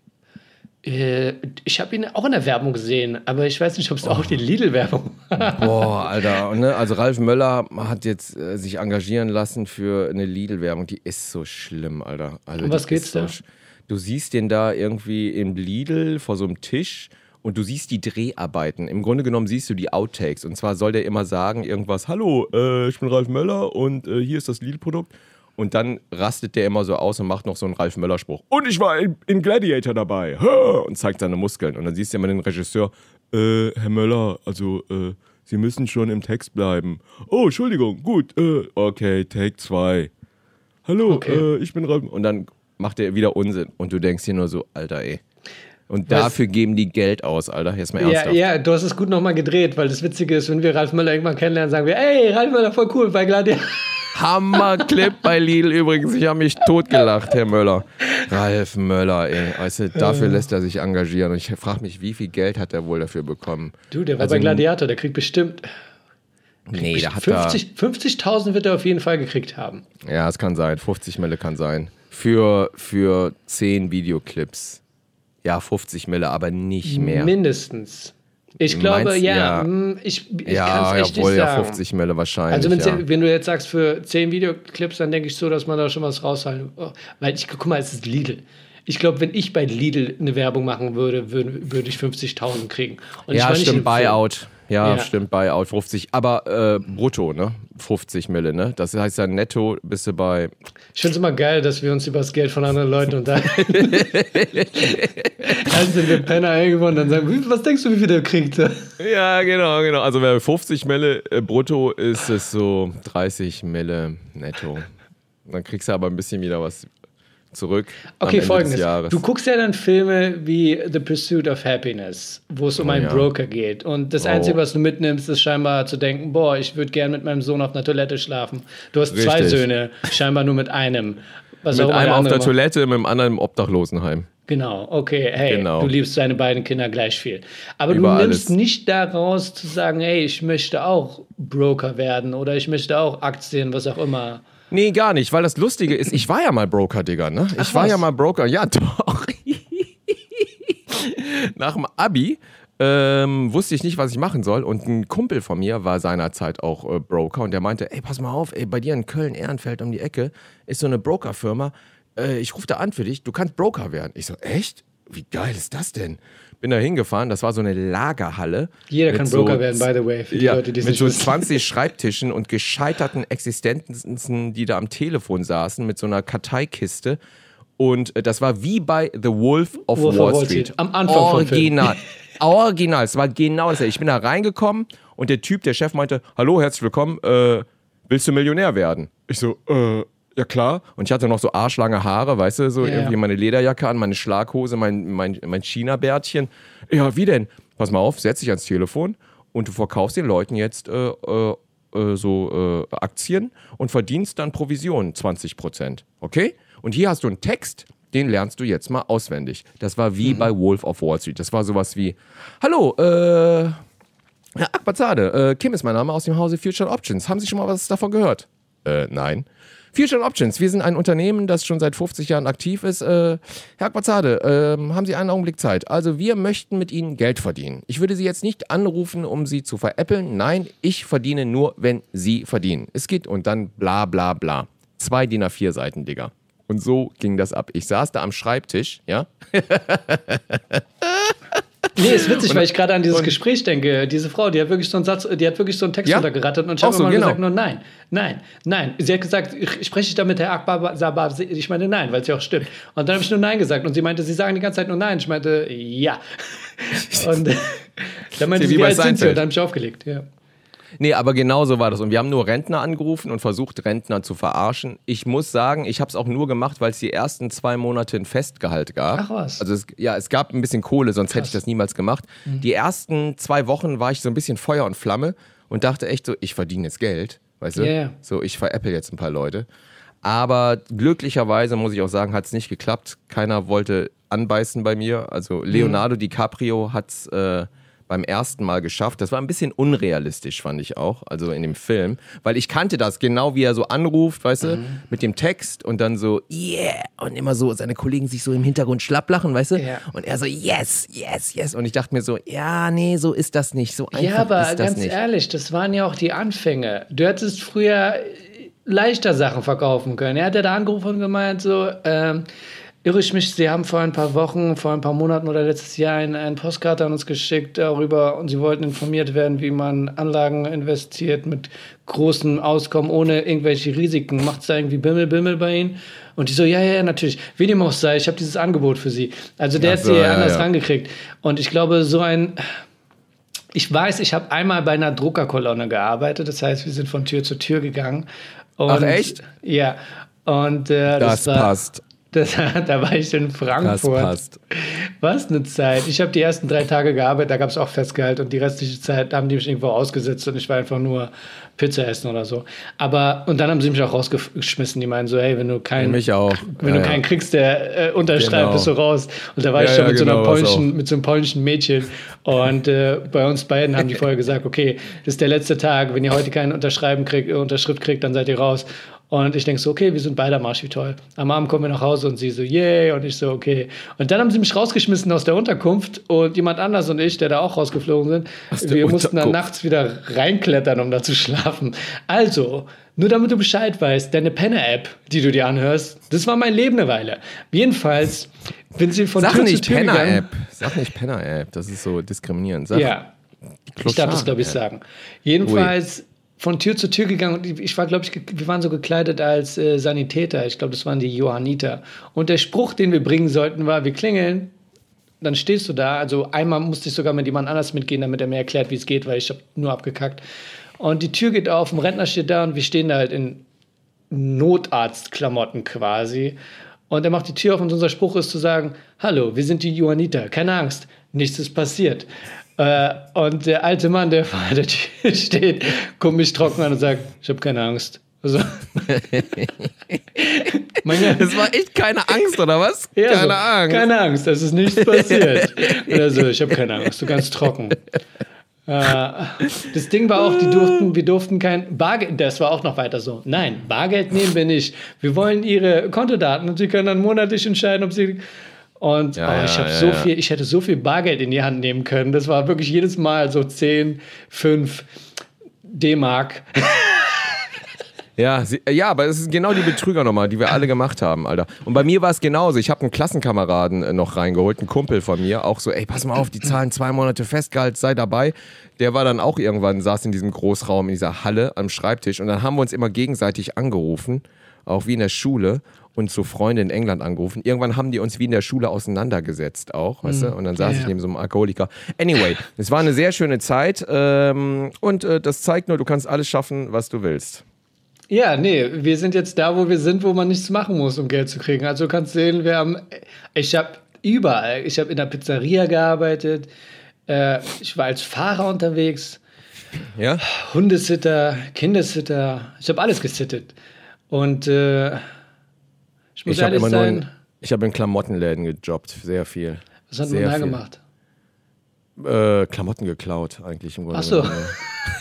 ich habe ihn auch in der Werbung gesehen, aber ich weiß nicht, ob es auch die Lidl-Werbung war. Boah, Alter. Ne? Also Ralf Möller hat jetzt sich engagieren lassen für eine Lidl-Werbung. Die ist so schlimm, Alter. Also, um was geht's da? Du siehst den da irgendwie im Lidl vor so einem Tisch und du siehst die Dreharbeiten. Im Grunde genommen siehst du die Outtakes. Und zwar soll der immer sagen irgendwas, hallo, ich bin Ralf Möller und hier ist das Lidl-Produkt. Und dann rastet der immer so aus und macht noch so einen Ralf Möller-Spruch. Und ich war in Gladiator dabei. Und zeigt seine Muskeln. Und dann siehst du immer den Regisseur, Herr Möller, also Sie müssen schon im Text bleiben. Oh, Entschuldigung, gut. Okay, Take 2. Hallo, okay. Ich bin Ralf. Und dann macht er wieder Unsinn. Und du denkst dir nur so, Alter, ey. Und dafür geben die Geld aus, Alter. Jetzt mal ernsthaft. Ja, du hast es gut nochmal gedreht, weil das Witzige ist, wenn wir Ralf Möller irgendwann kennenlernen, sagen wir, ey, Ralf Möller, voll cool, bei Gladiator. Hammer-Clip bei Lidl übrigens. Ich habe mich totgelacht, Herr Möller. Ralf Möller, ey. Weißt du, dafür lässt er sich engagieren. Und ich frage mich, wie viel Geld hat er wohl dafür bekommen? Du, der war bei Gladiator, der kriegt bestimmt... der hat 50.000 wird er auf jeden Fall gekriegt haben. Ja, es kann sein. 50 Mille kann sein. Für 10 Videoclips. Ja, 50 Mille, aber nicht mehr. Mindestens. Ich glaube, ich kann es echt nicht sagen. Ja, 50 Mille wahrscheinlich. Also wenn du jetzt sagst, für 10 Videoclips, dann denke ich so, dass man da schon was raushalten. Weil guck mal, es ist Lidl. Ich glaube, wenn ich bei Lidl eine Werbung machen würde ich 50.000 kriegen. Und ja, stimmt, Buyout. Ja, stimmt, Buyout 50. Aber brutto, ne? 50 Mille, ne? Das heißt ja netto bist du bei... Ich finde es immer geil, dass wir uns über das Geld von anderen Leuten unterhalten. Dann sind wir Penner irgendwo und dann sagen, was denkst du, wie viel der kriegt? Ja, genau. Also bei 50 Mille brutto ist es so 30 Mille netto. Dann kriegst du aber ein bisschen wieder was zurück. Okay, folgendes. Du guckst ja dann Filme wie The Pursuit of Happiness, wo es um einen Broker geht. Und das Einzige, was du mitnimmst, ist scheinbar zu denken, boah, ich würde gern mit meinem Sohn auf einer Toilette schlafen. Du hast 2 Söhne, scheinbar nur mit einem. Mit einem auf der Toilette, mit dem anderen im Obdachlosenheim. Genau, okay, hey, du liebst deine beiden Kinder gleich viel. Aber über du nimmst nicht daraus zu sagen, hey, ich möchte auch Broker werden oder ich möchte auch Aktien, was auch immer. Nee, gar nicht, weil das Lustige ist, ich war ja mal Broker, Digga, ne? Ich war ja mal Broker, ja doch. Nach dem Abi wusste ich nicht, was ich machen soll und ein Kumpel von mir war seinerzeit auch Broker und der meinte, ey, pass mal auf, ey, bei dir in Köln-Ehrenfeld um die Ecke ist so eine Brokerfirma, ich rufe da an für dich, du kannst Broker werden. Ich so, echt? Wie geil ist das denn? Bin da hingefahren, das war so eine Lagerhalle. Jeder kann Broker werden, by the way, für die Leute, die es mit nicht so wissen. 20 Schreibtischen und gescheiterten Existenzen, die da am Telefon saßen, mit so einer Karteikiste. Und das war wie bei The Wolf of Wall Street. Am Anfang vom Film. Original, es war genau das. Ich bin da reingekommen und der Chef meinte, hallo, herzlich willkommen, willst du Millionär werden? Ich so, ja klar. Und ich hatte noch so arschlange Haare, weißt du, so irgendwie meine Lederjacke an, meine Schlaghose, mein China-Bärtchen. Ja, wie denn? Pass mal auf, setz dich ans Telefon und du verkaufst den Leuten jetzt Aktien und verdienst dann Provision 20%. Okay? Und hier hast du einen Text, den lernst du jetzt mal auswendig. Das war wie bei Wolf of Wall Street. Das war sowas wie, hallo, Herr Akbazade, Kim ist mein Name aus dem Hause Future Options. Haben Sie schon mal was davon gehört? Nein. Future Options, wir sind ein Unternehmen, das schon seit 50 Jahren aktiv ist. Herr Akbazade, haben Sie einen Augenblick Zeit? Also wir möchten mit Ihnen Geld verdienen. Ich würde Sie jetzt nicht anrufen, um Sie zu veräppeln. Nein, ich verdiene nur, wenn Sie verdienen. Es geht und dann bla bla bla. 2 DIN A4 Seiten, Digga. Und so ging das ab. Ich saß da am Schreibtisch, ja. Nee, ist witzig, weil ich gerade an dieses Gespräch denke. Diese Frau, die hat wirklich so einen Text runtergerattert und ich habe immer gesagt, nur nein. Sie hat gesagt, ich spreche nicht damit, Herr Akbar, ich meine nein, weil es ja auch stimmt. Und dann habe ich nur nein gesagt und sie meinte, Sie sagen die ganze Zeit nur nein. Ich meinte, ja. Und dann meinte sie, wie alt sind Sie? Und dann habe ich aufgelegt, ja. Nee, aber genau so war das. Und wir haben nur Rentner angerufen und versucht, Rentner zu verarschen. Ich muss sagen, ich habe es auch nur gemacht, weil es die ersten 2 Monate ein Festgehalt gab. Ach was. Also es gab ein bisschen Kohle, sonst hätte ich das niemals gemacht. Die ersten 2 Wochen war ich so ein bisschen Feuer und Flamme und dachte echt so, ich verdiene jetzt Geld, weißt du? Yeah. So, ich veräpple jetzt ein paar Leute. Aber glücklicherweise, muss ich auch sagen, hat es nicht geklappt. Keiner wollte anbeißen bei mir. Also Leonardo DiCaprio hat es beim ersten Mal geschafft. Das war ein bisschen unrealistisch, fand ich auch, also in dem Film. Weil ich kannte das, genau wie er so anruft, weißt du, mit dem Text und dann so, yeah, und immer so, seine Kollegen sich so im Hintergrund schlapp lachen, weißt du? Ja. Und er so, yes, yes, yes. Und ich dachte mir so, ja, nee, so ist das nicht, so einfach ist das nicht. Ja, aber ganz ehrlich, das waren ja auch die Anfänge. Du hättest früher leichter Sachen verkaufen können. Er hat ja da angerufen und gemeint so, irre ich mich, Sie haben vor ein paar Wochen, vor ein paar Monaten oder letztes Jahr eine Postkarte an uns geschickt darüber und Sie wollten informiert werden, wie man Anlagen investiert mit großem Auskommen, ohne irgendwelche Risiken. Macht es da irgendwie Bimmel bei Ihnen? Und die so, ja, natürlich. Wie dem auch sei, ich habe dieses Angebot für Sie. Also der hat sie anders rangekriegt. Und ich glaube, ich weiß, ich habe einmal bei einer Druckerkolonne gearbeitet. Das heißt, wir sind von Tür zu Tür gegangen. Und, ach, echt? Ja. Und das passt. Da war ich in Frankfurt. Das passt. Was eine Zeit. Ich habe die ersten 3 Tage gearbeitet, da gab es auch Festgehalt und die restliche Zeit haben die mich irgendwo ausgesetzt und ich war einfach nur Pizza essen oder so. Und dann haben sie mich auch rausgeschmissen. Die meinen so, hey, wenn du keinen kriegst, der unterschreibt, bist du raus. Und da war ich schon mit so einem polnischen Mädchen. Und bei uns beiden haben die vorher gesagt, okay, das ist der letzte Tag. Wenn ihr heute keine Unterschrift kriegt, dann seid ihr raus. Und ich denke so, okay, wir sind beide am Arsch, wie toll. Am Abend kommen wir nach Hause und sie so, yay, und ich so, okay. Und dann haben sie mich rausgeschmissen aus der Unterkunft und jemand anders und ich, der da auch rausgeflogen sind, wir mussten dann nachts wieder reinklettern, um da zu schlafen. Also, nur damit du Bescheid weißt, deine Penner-App, die du dir anhörst, das war mein Leben eine Weile. Jedenfalls bin sie von Tür zu Tür gegangen. Sag nicht Penner-App, das ist so diskriminierend. Ja, ich darf das, glaube ich, sagen. Jedenfalls von Tür zu Tür gegangen und ich war, glaube ich, wir waren so gekleidet als Sanitäter. Ich glaube, das waren die Johanniter. Und der Spruch, den wir bringen sollten, war, wir klingeln, dann stehst du da. Also einmal musste ich sogar mit jemand anders mitgehen, damit er mir erklärt, wie es geht, weil ich habe nur abgekackt. Und die Tür geht auf, ein Rentner steht da und wir stehen da halt in Notarztklamotten quasi. Und er macht die Tür auf und unser Spruch ist zu sagen, hallo, wir sind die Johanniter, keine Angst, nichts ist passiert. Und der alte Mann, der vor der Tür steht, guckt mich trocken an und sagt, ich habe keine Angst. Also, das war echt keine Angst, oder was? Ja, keine Angst. Keine Angst, es ist nichts passiert. Also, ich habe keine Angst, so ganz trocken. Das Ding war auch, wir durften kein Bargeld, das war auch noch weiter so. Nein, Bargeld nehmen wir nicht. Wir wollen ihre Kontodaten und sie können dann monatlich entscheiden, ob sie... Und ich hätte so viel Bargeld in die Hand nehmen können. Das war wirklich jedes Mal so 10, 5 D-Mark. Ja, aber es ist genau die Betrügernummer, die wir alle gemacht haben, Alter. Und bei mir war es genauso. Ich habe einen Klassenkameraden noch reingeholt, einen Kumpel von mir, auch so, ey, pass mal auf, die zahlen 2 Monate Festgehalt, sei dabei. Der war dann auch irgendwann, saß in diesem Großraum, in dieser Halle am Schreibtisch und dann haben wir uns immer gegenseitig angerufen, auch wie in der Schule. Und so Freunde in England angerufen. Irgendwann haben die uns wie in der Schule auseinandergesetzt auch, weißt du? Und dann saß ich neben so einem Alkoholiker. Anyway, es war eine sehr schöne Zeit und das zeigt nur, du kannst alles schaffen, was du willst. Ja, nee, wir sind jetzt da, wo wir sind, wo man nichts machen muss, um Geld zu kriegen. Also du kannst sehen, ich habe überall, ich habe in der Pizzeria gearbeitet, ich war als Fahrer unterwegs, Hundesitter, Kindersitter, ich habe alles gesittet. Und ich muss ehrlich sein, Ich habe in Klamottenläden gejobbt, sehr viel. Was hat Sehr man da viel. gemacht? Sehr viel. Was hat Sehr man da viel. gemacht? Klamotten geklaut, eigentlich im Grunde Ach so. genommen.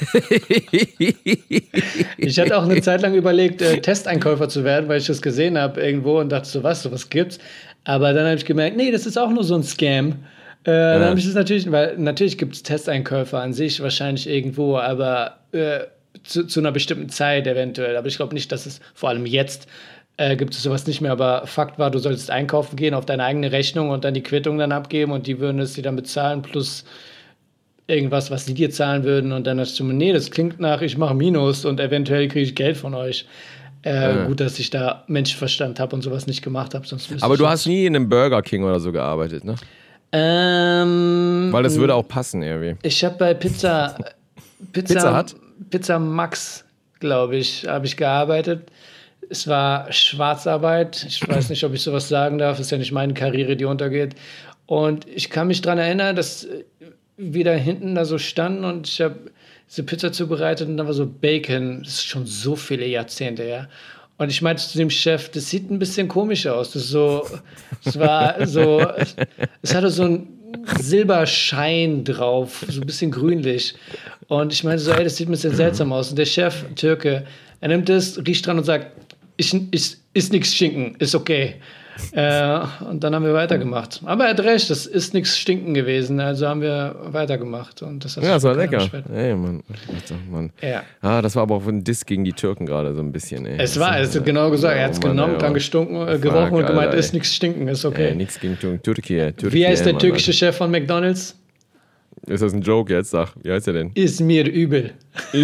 Ich hatte auch eine Zeit lang überlegt, Testeinkäufer zu werden, weil ich das gesehen habe irgendwo und dachte so, was gibt's? Aber dann habe ich gemerkt, nee, das ist auch nur so ein Scam. Dann habe ich das natürlich, weil natürlich gibt es Testeinkäufer an sich wahrscheinlich irgendwo, aber zu einer bestimmten Zeit eventuell. Aber ich glaube nicht, dass es vor allem jetzt gibt es sowas nicht mehr. Aber Fakt war, du solltest einkaufen gehen auf deine eigene Rechnung und dann die Quittung dann abgeben und die würden es dir dann bezahlen plus irgendwas, was sie dir zahlen würden. Und dann hast du, nee, das klingt nach, ich mache Minus und eventuell kriege ich Geld von euch. Gut, dass ich da Menschenverstand habe und sowas nicht gemacht habe. Aber du hast nie in einem Burger King oder so gearbeitet, ne? Weil das würde auch passen irgendwie. Ich habe bei Pizza Hut? Pizza Max, glaube ich, habe ich gearbeitet. Es war Schwarzarbeit. Ich weiß nicht, ob ich sowas sagen darf. Es ist ja nicht meine Karriere, die untergeht. Und ich kann mich daran erinnern, dass wir da hinten da so standen und ich habe diese Pizza zubereitet und da war so Bacon. Das ist schon so viele Jahrzehnte her. Und ich meinte zu dem Chef, das sieht ein bisschen komisch aus. Es war so, es hatte so einen Silberschein drauf, so ein bisschen grünlich. Und ich meinte so, ey, das sieht ein bisschen seltsam aus. Und der Chef, Türke, er nimmt es, riecht dran und sagt, ist nichts Schinken, ist okay. Und dann haben wir weitergemacht. Aber er hat recht, das ist nichts Stinken gewesen. Also haben wir weitergemacht. Und das das war lecker. Ey, Mann. Ja. Das war aber auch ein Diss gegen die Türken gerade so ein bisschen. Ey. Es hat genau gesagt, er hat es genommen, dann gerochen und gemeint, ist nichts Stinken, ist okay. Nichts gegen Türkei. Wie heißt der türkische Chef von McDonald's? Ist das ein Joke jetzt? Sag, wie heißt er denn? Ist mir übel.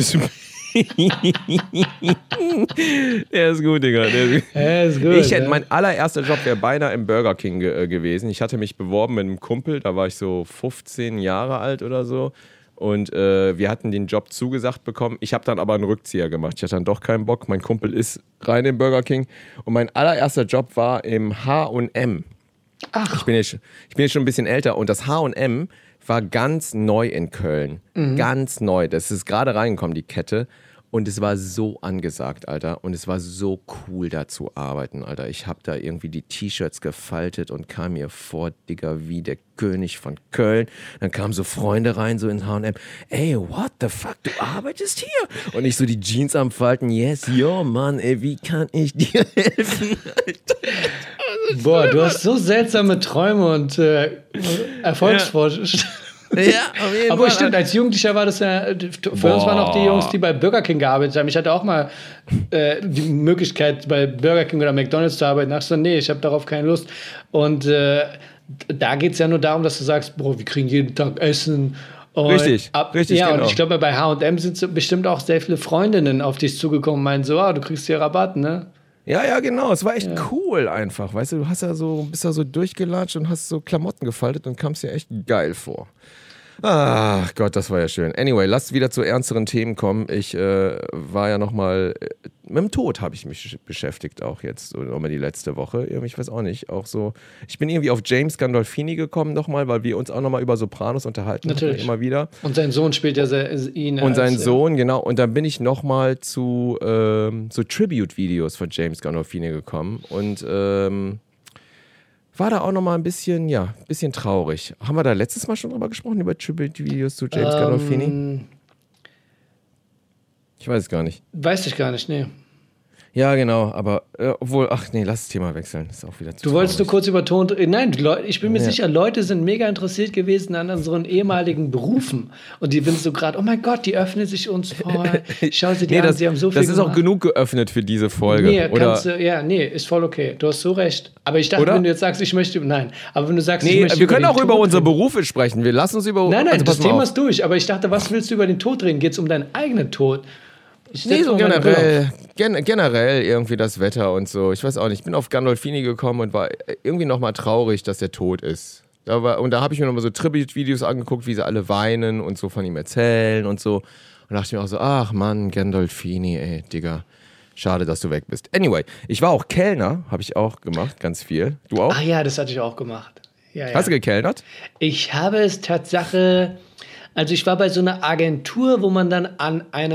Der ist gut, Digga. Mein allererster Job wäre beinahe im Burger King gewesen. Ich hatte mich beworben mit einem Kumpel, da war ich so 15 Jahre alt oder so. Und wir hatten den Job zugesagt bekommen. Ich habe dann aber einen Rückzieher gemacht. Ich hatte dann doch keinen Bock. Mein Kumpel ist rein im Burger King. Und mein allererster Job war im H&M. Ach. Ich bin jetzt schon ein bisschen älter. Und das H&M war ganz neu in Köln. Ganz neu. Das ist gerade reingekommen, die Kette. Und es war so angesagt, Alter. Und es war so cool, da zu arbeiten, Alter. Ich habe da irgendwie die T-Shirts gefaltet und kam mir vor, Digga, wie der König von Köln. Dann kamen so Freunde rein, so in H&M. Ey, what the fuck, du arbeitest hier? Und ich so die Jeans am Falten. Yes, yo, Mann, ey, wie kann ich dir helfen, Alter? Boah, du hast so seltsame Träume und Erfolgsvorstellungen. Ja, auf jeden Aber Fall. stimmt, als Jugendlicher war das ja, für uns waren auch die Jungs, die bei Burger King gearbeitet haben. Ich hatte auch mal die Möglichkeit, bei Burger King oder McDonald's zu arbeiten. Ach so, nee, ich habe darauf keine Lust. Und da geht es ja nur darum, dass du sagst, boah, wir kriegen jeden Tag Essen. Und richtig, ja, genau. Und ich glaube, bei H&M sind so bestimmt auch sehr viele Freundinnen auf dich zugekommen und meinen so, du kriegst hier Rabatt, ne? Ja, genau. Es war echt cool einfach. Weißt du, bist da so durchgelatscht und hast so Klamotten gefaltet und kamst dir echt geil vor. Ach Gott, das war ja schön. Anyway, lasst wieder zu ernsteren Themen kommen. Ich war ja nochmal, mit dem Tod habe ich mich beschäftigt auch jetzt, so nochmal die letzte Woche. Ich weiß auch nicht, auch so. Ich bin irgendwie auf James Gandolfini gekommen nochmal, weil wir uns auch nochmal über Sopranos unterhalten. Natürlich. Immer wieder. Und sein Sohn spielt ja ihn. Und sein Sohn, genau. Und dann bin ich nochmal zu so Tribute-Videos von James Gandolfini gekommen und war da auch nochmal ein bisschen traurig. Haben wir da letztes Mal schon drüber gesprochen, über Tribute-Videos zu James Gandolfini? Ich weiß es gar nicht. Weiß ich gar nicht, nee. Ja, genau, aber lass das Thema wechseln. Das ist auch wieder zu Du wolltest nur traurig. kurz über Ton. Nein, ich bin mir sicher, Leute sind mega interessiert gewesen an unseren ehemaligen Berufen. Und die sind so gerade, oh mein Gott, die öffnen sich uns vor. Schau sie dir an, sie haben so viel Das ist gemacht. auch genug geöffnet für diese Folge. Nee, ist voll okay. Du hast so recht. Aber ich dachte, wenn du jetzt sagst, ich möchte, nein. Aber wenn du sagst, ich möchte wir können auch über Tod unsere reden. Berufe sprechen. Wir lassen uns über... Nein, also, das pass mal Thema auf. ist durch. Aber ich dachte, was willst du über den Tod reden? Geht es um deinen eigenen Tod? Nee, so generell irgendwie das Wetter und so. Ich weiß auch nicht. Ich bin auf Gandolfini gekommen und war irgendwie nochmal traurig, dass der tot ist. Und da habe ich mir nochmal so Tribute-Videos angeguckt, wie sie alle weinen und so von ihm erzählen und so. Und dachte ich mir auch so, ach Mann, Gandolfini, ey, Digga. Schade, dass du weg bist. Anyway, ich war auch Kellner, habe ich auch gemacht, ganz viel. Du auch? Ach ja, das hatte ich auch gemacht. Ja. Hast du gekellnert? Ich habe es Tatsache, also ich war bei so einer Agentur, wo man dann an einem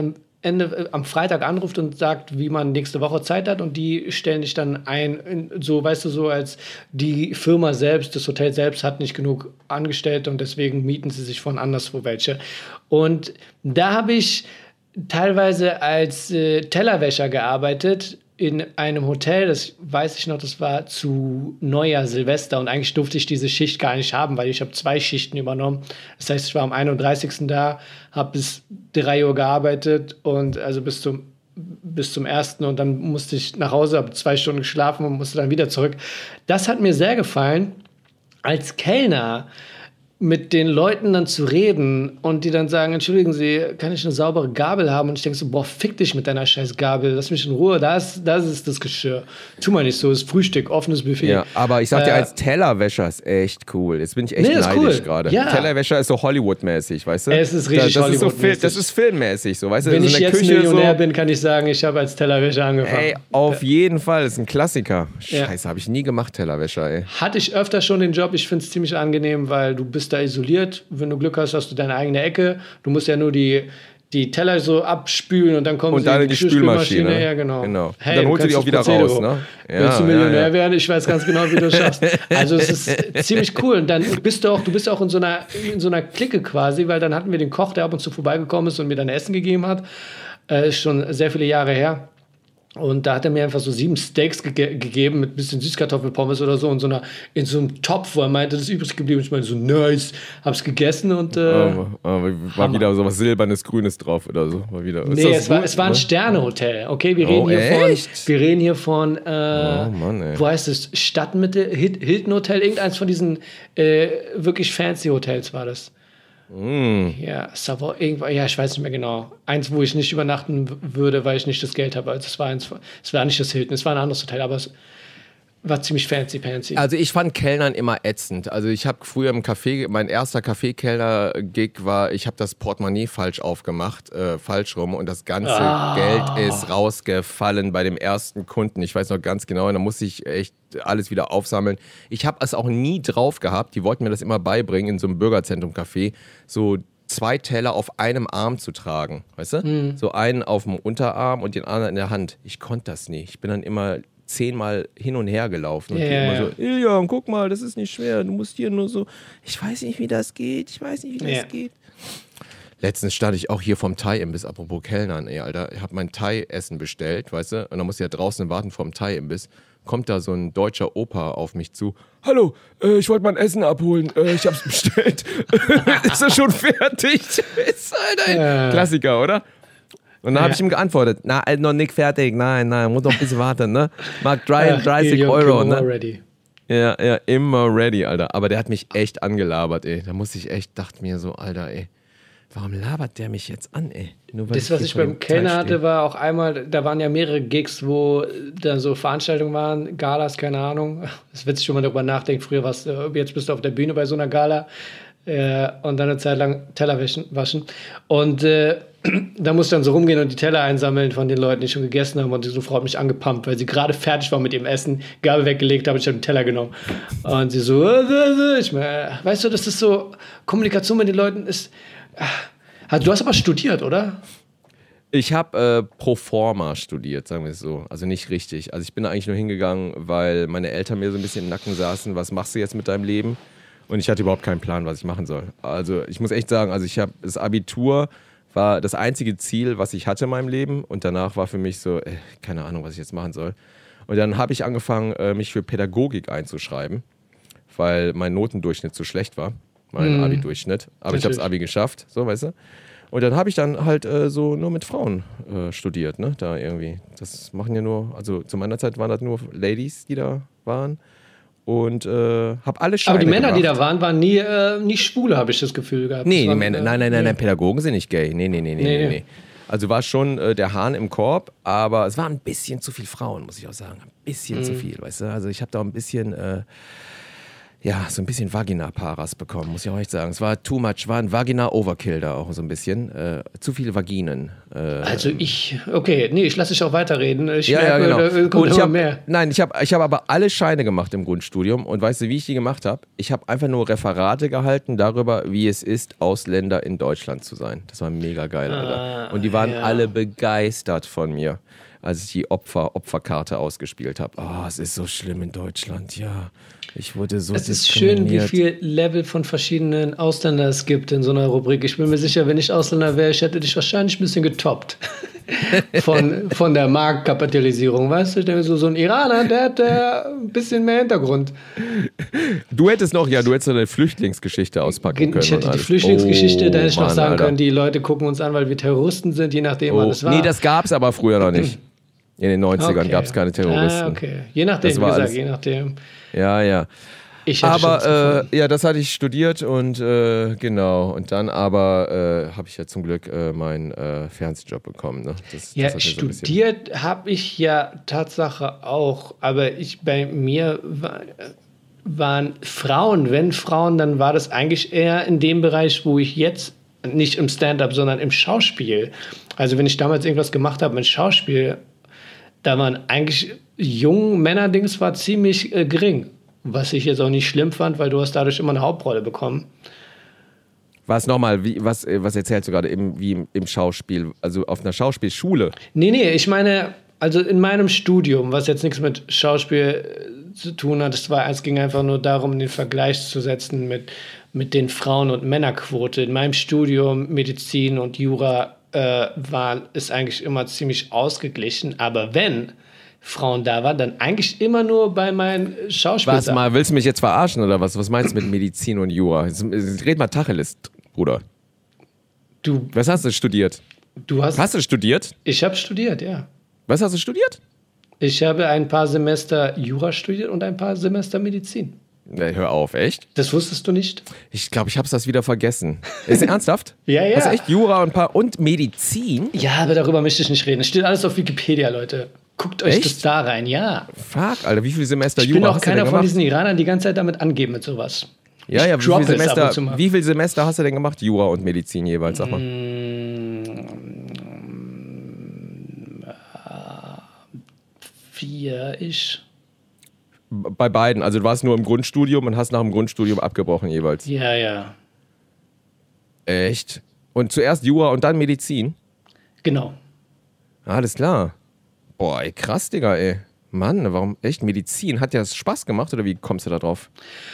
am Freitag anruft und sagt, wie man nächste Woche Zeit hat und die stellen dich dann ein, so weißt du, so als die Firma selbst, das Hotel selbst hat nicht genug Angestellte und deswegen mieten sie sich von anderswo welche. Und da habe ich teilweise als Tellerwäscher gearbeitet in einem Hotel, das weiß ich noch, das war zu Neujahr, Silvester und eigentlich durfte ich diese Schicht gar nicht haben, weil ich habe 2 Schichten übernommen. Das heißt, ich war am 31. da, habe bis 3 Uhr gearbeitet und also bis zum 1. und dann musste ich nach Hause, habe 2 Stunden geschlafen und musste dann wieder zurück. Das hat mir sehr gefallen, als Kellner mit den Leuten dann zu reden und die dann sagen, entschuldigen Sie, kann ich eine saubere Gabel haben? Und ich denke so, boah, fick dich mit deiner scheiß Gabel, lass mich in Ruhe, das ist das Geschirr. Tu mal nicht so, das Frühstück, offenes Buffet. Ja, aber ich sag dir, als Tellerwäscher ist echt cool. Jetzt bin ich echt neidisch gerade. Ja. Tellerwäscher ist so Hollywood-mäßig, weißt du? Es ist richtig Hollywood-mäßig. Das ist filmmäßig, so, weißt du? Wenn ich in der jetzt Küche Millionär bin, kann ich sagen, ich habe als Tellerwäscher angefangen. Ey, auf jeden Fall, das ist ein Klassiker. Scheiße, habe ich nie gemacht, Tellerwäscher, ey. Hatte ich öfter schon den Job, ich finde es ziemlich angenehm, weil du bist da isoliert. Wenn du Glück hast, hast du deine eigene Ecke. Du musst ja nur die Teller so abspülen und dann kommen sie in die Spülmaschine. Ja, genau. Hey, dann holst du die auch wieder raus, ne? Ja, willst du Millionär werden? Ich weiß ganz genau, wie du es schaffst. Also es ist ziemlich cool. Und dann bist du auch in so einer Clique quasi, weil dann hatten wir den Koch, der ab und zu vorbeigekommen ist und mir dann Essen gegeben hat. Ist schon sehr viele Jahre her. Und da hat er mir einfach so 7 Steaks gegeben mit ein bisschen Süßkartoffelpommes oder so in so einem Topf, wo er meinte, das ist übrig geblieben. Ich meinte so, nice, hab's gegessen und war wieder so was Silbernes, Grünes drauf oder so. Nee, es war ein Sternehotel. Okay, wir reden hier von wo heißt es? Stadtmitte, Hilton Hotel, irgendeins von diesen wirklich fancy Hotels war das. Ja, Savoy, ja, ich weiß nicht mehr genau. Eins, wo ich nicht übernachten würde, weil ich nicht das Geld habe. Also es war nicht das Hilton, es war ein anderes Hotel, aber es war ziemlich fancy. Also ich fand Kellnern immer ätzend. Also ich habe früher im Café, mein erster Kaffeekellner-Gig war, ich habe das Portemonnaie falsch aufgemacht, falsch rum und das ganze Geld ist rausgefallen bei dem ersten Kunden. Ich weiß noch ganz genau, und da musste ich echt alles wieder aufsammeln. Ich habe es auch nie drauf gehabt, die wollten mir das immer beibringen in so einem Bürgerzentrum-Café, so 2 Teller auf einem Arm zu tragen, weißt du? So einen auf dem Unterarm und den anderen in der Hand. Ich konnte das nie. Ich bin dann immer 10-mal hin und her gelaufen und die immer so, Ilian, guck mal, das ist nicht schwer, du musst hier nur so, ich weiß nicht, wie das geht. Letztens stand ich auch hier vom Thai-Imbiss, apropos Kellnern, ey, Alter, ich habe mein Thai-Essen bestellt, weißt du, und dann musst du ja draußen warten vom Thai-Imbiss, kommt da so ein deutscher Opa auf mich zu, hallo, ich wollte mein Essen abholen, ich hab's bestellt, ist das schon fertig? Ist halt ein Klassiker, oder? Und dann habe ich ihm geantwortet, na, noch nicht fertig, nein, muss noch ein bisschen warten, ne? Mag 33 Euro, ne? Ready. Ja, immer ready, Alter. Aber der hat mich echt angelabert, ey. Da musste ich echt, dachte mir so, Alter, ey, warum labert der mich jetzt an, ey? Nur weil das, was ich beim Kellner hatte, war auch einmal, da waren ja mehrere Gigs, wo da so Veranstaltungen waren, Galas, keine Ahnung. Das ist witzig, wenn man darüber nachdenkt. Früher warst du, jetzt bist du auf der Bühne bei so einer Gala und dann eine Zeit lang Teller waschen. Und da musste ich dann so rumgehen und die Teller einsammeln von den Leuten, die schon gegessen haben. Und diese Frau hat mich angepumpt, weil sie gerade fertig war mit ihrem Essen, Gabel weggelegt habe, ich habe den Teller genommen. Und sie so, ich meine, weißt du, das ist so, Kommunikation mit den Leuten ist, du hast aber studiert, oder? Ich habe pro forma studiert, sagen wir es so. Also nicht richtig. Also ich bin eigentlich nur hingegangen, weil meine Eltern mir so ein bisschen im Nacken saßen, was machst du jetzt mit deinem Leben? Und ich hatte überhaupt keinen Plan, was ich machen soll. Also ich muss echt sagen, also ich habe das Abitur war das einzige Ziel, was ich hatte in meinem Leben. Und danach war für mich so, keine Ahnung, was ich jetzt machen soll. Und dann habe ich angefangen, mich für Pädagogik einzuschreiben, weil mein Notendurchschnitt zu schlecht war. Mein Abi-Durchschnitt. Aber ich habe das Abi geschafft, so, weißt du. Und dann habe ich dann halt so nur mit Frauen studiert, ne, da irgendwie. Das machen ja nur, also zu meiner Zeit waren das nur Ladies, die da waren. Und habe alle Scheine Aber die Männer, gemacht. die da waren nie Schwule, habe ich das Gefühl gehabt. Nee, die Männer, nein, Pädagogen sind nicht gay. Nee. Also war schon der Hahn im Korb, aber es waren ein bisschen zu viel Frauen, muss ich auch sagen. Ein bisschen zu viel, weißt du. Also ich habe da ein bisschen, ja, so ein bisschen Vagina-Paras bekommen, muss ich auch echt sagen. Es war too much, war ein Vagina-Overkill da auch so ein bisschen. Zu viele Vaginen. Ich lasse dich auch weiterreden. Ich Ja, merke, genau. da kommt Und immer mehr. ich hab aber alle Scheine gemacht im Grundstudium. Und weißt du, wie ich die gemacht habe? Ich habe einfach nur Referate gehalten darüber, wie es ist, Ausländer in Deutschland zu sein. Das war mega geil, Alter. Und die waren alle begeistert von mir, als ich die Opferkarte ausgespielt habe. Oh, es ist so schlimm in Deutschland, ja. Ich wurde so Es ist schön, wie viel Level von verschiedenen Ausländern es gibt in so einer Rubrik. Ich bin mir sicher, wenn ich Ausländer wäre, ich hätte dich wahrscheinlich ein bisschen getoppt. von der Marktkapitalisierung, weißt du? Ich denke so ein Iraner, der hat ein bisschen mehr Hintergrund. Du hättest noch eine Flüchtlingsgeschichte auspacken können. Ich hätte die Flüchtlingsgeschichte, da hätte ich noch sagen können, die Leute gucken uns an, weil wir Terroristen sind, je nachdem, wann es war. Nee, das gab es aber früher noch nicht. In den 90ern gab es keine Terroristen. Okay. Je nachdem, je nachdem. Ja. Aber das hatte ich studiert und genau. Und dann aber habe ich ja zum Glück meinen Fernsehjob bekommen. Ne? Das studiert habe ich ja Tatsache auch, aber bei mir waren Frauen, wenn Frauen, dann war das eigentlich eher in dem Bereich, wo ich jetzt, nicht im Stand-up, sondern im Schauspiel. Also wenn ich damals irgendwas gemacht habe mit Schauspiel, da waren eigentlich jungen Männerdings war ziemlich gering. Was ich jetzt auch nicht schlimm fand, weil du hast dadurch immer eine Hauptrolle bekommen. Was nochmal, was erzählst du gerade wie im Schauspiel, also auf einer Schauspielschule? Nee, ich meine, also in meinem Studium, was jetzt nichts mit Schauspiel zu tun hat, es ging einfach nur darum, den Vergleich zu setzen mit den Frauen- und Männerquote. In meinem Studium Medizin und Jura ist eigentlich immer ziemlich ausgeglichen, aber wenn Frauen da waren, dann eigentlich immer nur bei meinen Schauspielern. Willst du mich jetzt verarschen oder was? Was meinst du mit Medizin und Jura? Red mal Tacheles, Bruder. Was hast du studiert? Hast du studiert? Ich habe studiert, ja. Was hast du studiert? Ich habe ein paar Semester Jura studiert und ein paar Semester Medizin. Nee, hör auf, echt? Das wusstest du nicht? Ich glaube, ich habe das wieder vergessen. Ist ernsthaft? Ja. Hast du echt Jura und Medizin? Ja, aber darüber möchte ich nicht reden. Es steht alles auf Wikipedia, Leute. Guckt euch das da rein, ja. Fuck, Alter, wie viele Semester Jura hast du denn gemacht? Ich bin auch keiner von diesen Iranern, die ganze Zeit damit angeben mit sowas. Ja, wie viele Semester hast du denn gemacht? Jura und Medizin jeweils, sag mal. 4. Bei beiden, also du warst nur im Grundstudium und hast nach dem Grundstudium abgebrochen jeweils. Ja. Echt? Und zuerst Jura und dann Medizin? Genau. Alles klar. Boah, ey, krass, Digga, ey. Mann, warum echt Medizin? Hat dir das Spaß gemacht oder wie kommst du da drauf?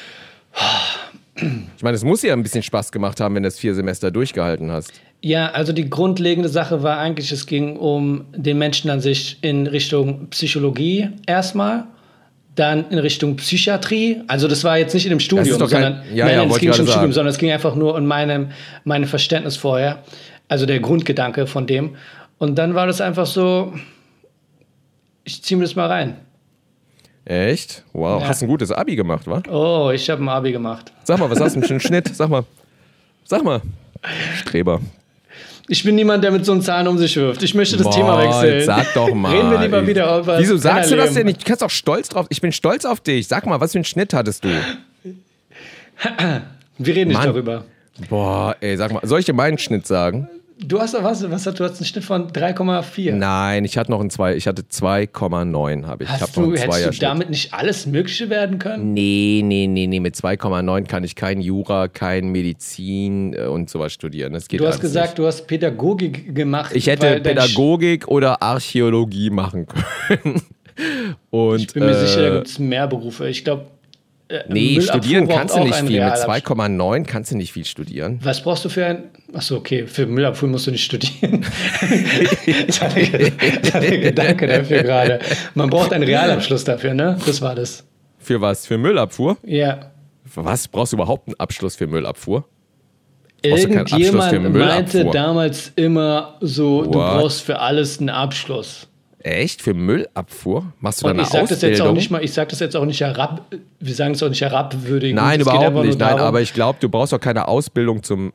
Ich meine, es muss ja ein bisschen Spaß gemacht haben, wenn du das 4 Semester durchgehalten hast. Ja, also die grundlegende Sache war eigentlich, es ging um den Menschen an sich in Richtung Psychologie erstmal, dann in Richtung Psychiatrie. Also das war jetzt nicht in dem Studium, sondern es ging schon im Studium, sondern es ging einfach nur um meinem Verständnis vorher. Also der Grundgedanke von dem. Und dann war das einfach so, ich ziehe mir das mal rein. Echt? Wow. Ja. Hast ein gutes Abi gemacht, wa? Oh, ich habe ein Abi gemacht. Sag mal, was hast du für einen Schnitt? Sag mal. Streber. Ich bin niemand, der mit so einem Zahn um sich wirft. Ich möchte das Thema wechseln. Sag doch mal. Reden wir lieber wieder über. Wieso sagst du das denn nicht? Du kannst doch stolz drauf. Ich bin stolz auf dich. Sag mal, was für einen Schnitt hattest du? Wir reden nicht darüber. Boah, ey, sag mal, soll ich dir meinen Schnitt sagen? Du hast was? Du hast einen Schnitt von 3,4. Nein, ich hatte noch einen 2. Ich hatte 2,9 habe ich. Hättest du damit nicht alles Mögliche werden können? Nee. Mit 2,9 kann ich kein Jura, kein Medizin und sowas studieren. Das geht du hast gesagt, nicht. Du hast Pädagogik gemacht. Ich hätte Pädagogik oder Archäologie machen können. Und, ich bin mir sicher, da gibt es mehr Berufe. Ich glaube, studieren kannst du nicht viel. Mit 2,9 kannst du nicht viel studieren. Was brauchst du für ein... Achso, okay, für Müllabfuhr musst du nicht studieren. Ich hatte einen Gedanke dafür gerade. Man braucht einen Realabschluss dafür, ne? Das war das. Für was? Für Müllabfuhr? Ja. Für was? Brauchst du überhaupt einen Abschluss für Müllabfuhr? Irgendjemand meinte damals immer so, du brauchst für alles einen Abschluss. Echt? Für Müllabfuhr? Machst du da eine Ausbildung? Ich sage das jetzt auch nicht wir sagen es auch nicht herabwürdigend. Nein, überhaupt nicht. Nein, aber ich glaube, du brauchst doch keine Ausbildung zum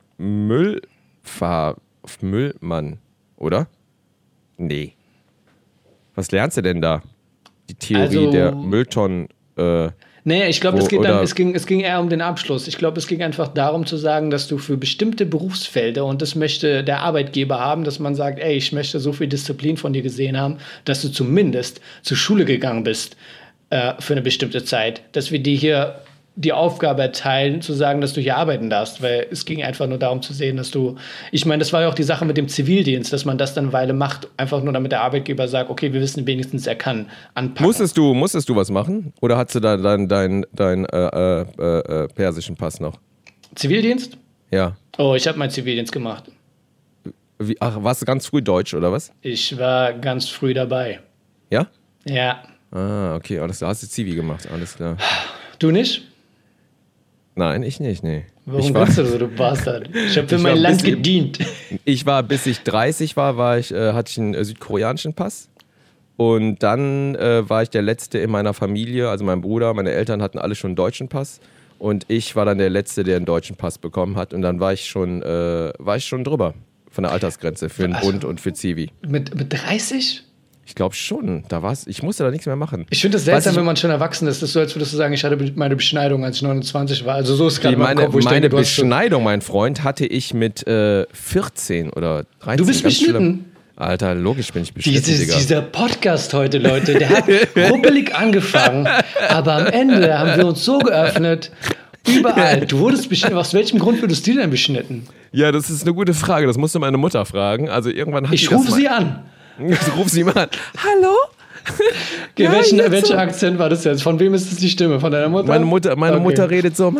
Müllmann, oder? Nee. Was lernst du denn da? Die Theorie der Mülltonnen. Nee, ich glaube, es ging eher um den Abschluss. Ich glaube, es ging einfach darum zu sagen, dass du für bestimmte Berufsfelder, und das möchte der Arbeitgeber haben, dass man sagt, ey, ich möchte so viel Disziplin von dir gesehen haben, dass du zumindest zur Schule gegangen bist für eine bestimmte Zeit. Dass wir dir hier die Aufgabe erteilen, zu sagen, dass du hier arbeiten darfst, weil es ging einfach nur darum zu sehen, dass du, ich meine, das war ja auch die Sache mit dem Zivildienst, dass man das dann eine Weile macht, einfach nur damit der Arbeitgeber sagt, okay, wir wissen wenigstens, er kann anpacken. Musstest du was machen? Oder hattest du da deinen persischen Pass noch? Zivildienst? Ja. Oh, ich habe meinen Zivildienst gemacht. Warst du ganz früh Deutsch, oder was? Ich war ganz früh dabei. Ja? Ja. Ah, okay, alles klar. Hast du Zivi gemacht, alles klar. Du nicht? Nein, ich nicht, nee. Warum kannst du so, du Bastard? Ich habe für mein Land gedient. Ich war, bis ich 30 war, hatte ich einen südkoreanischen Pass. Und dann war ich der Letzte in meiner Familie, also mein Bruder, meine Eltern hatten alle schon einen deutschen Pass. Und ich war dann der Letzte, der einen deutschen Pass bekommen hat. Und dann war ich schon drüber von der Altersgrenze für den Bund und für Zivi. Mit 30? Ich glaube schon, ich musste da nichts mehr machen. Ich finde es seltsam, wenn man schon erwachsen ist. Das ist so, als würdest du sagen, ich hatte meine Beschneidung, als ich 29 war. Also so ist gerade meine Beschneidung, mein Freund, hatte ich mit 14 oder 13. Du bist beschnitten? Alter, logisch bin ich beschnitten, Digga. Dieser Podcast heute, Leute, der hat ruppelig angefangen, aber am Ende haben wir uns so geöffnet. Überall. Du wurdest beschnitten. Aus welchem Grund wurdest du denn beschnitten? Ja, das ist eine gute Frage. Das musst du meine Mutter fragen. Also irgendwann hat ich rufe sie an. Ich rufe sie mal an. Hallo? Okay, welcher Akzent war das jetzt? Von wem ist das die Stimme? Von deiner Mutter? Meine Mutter redet so.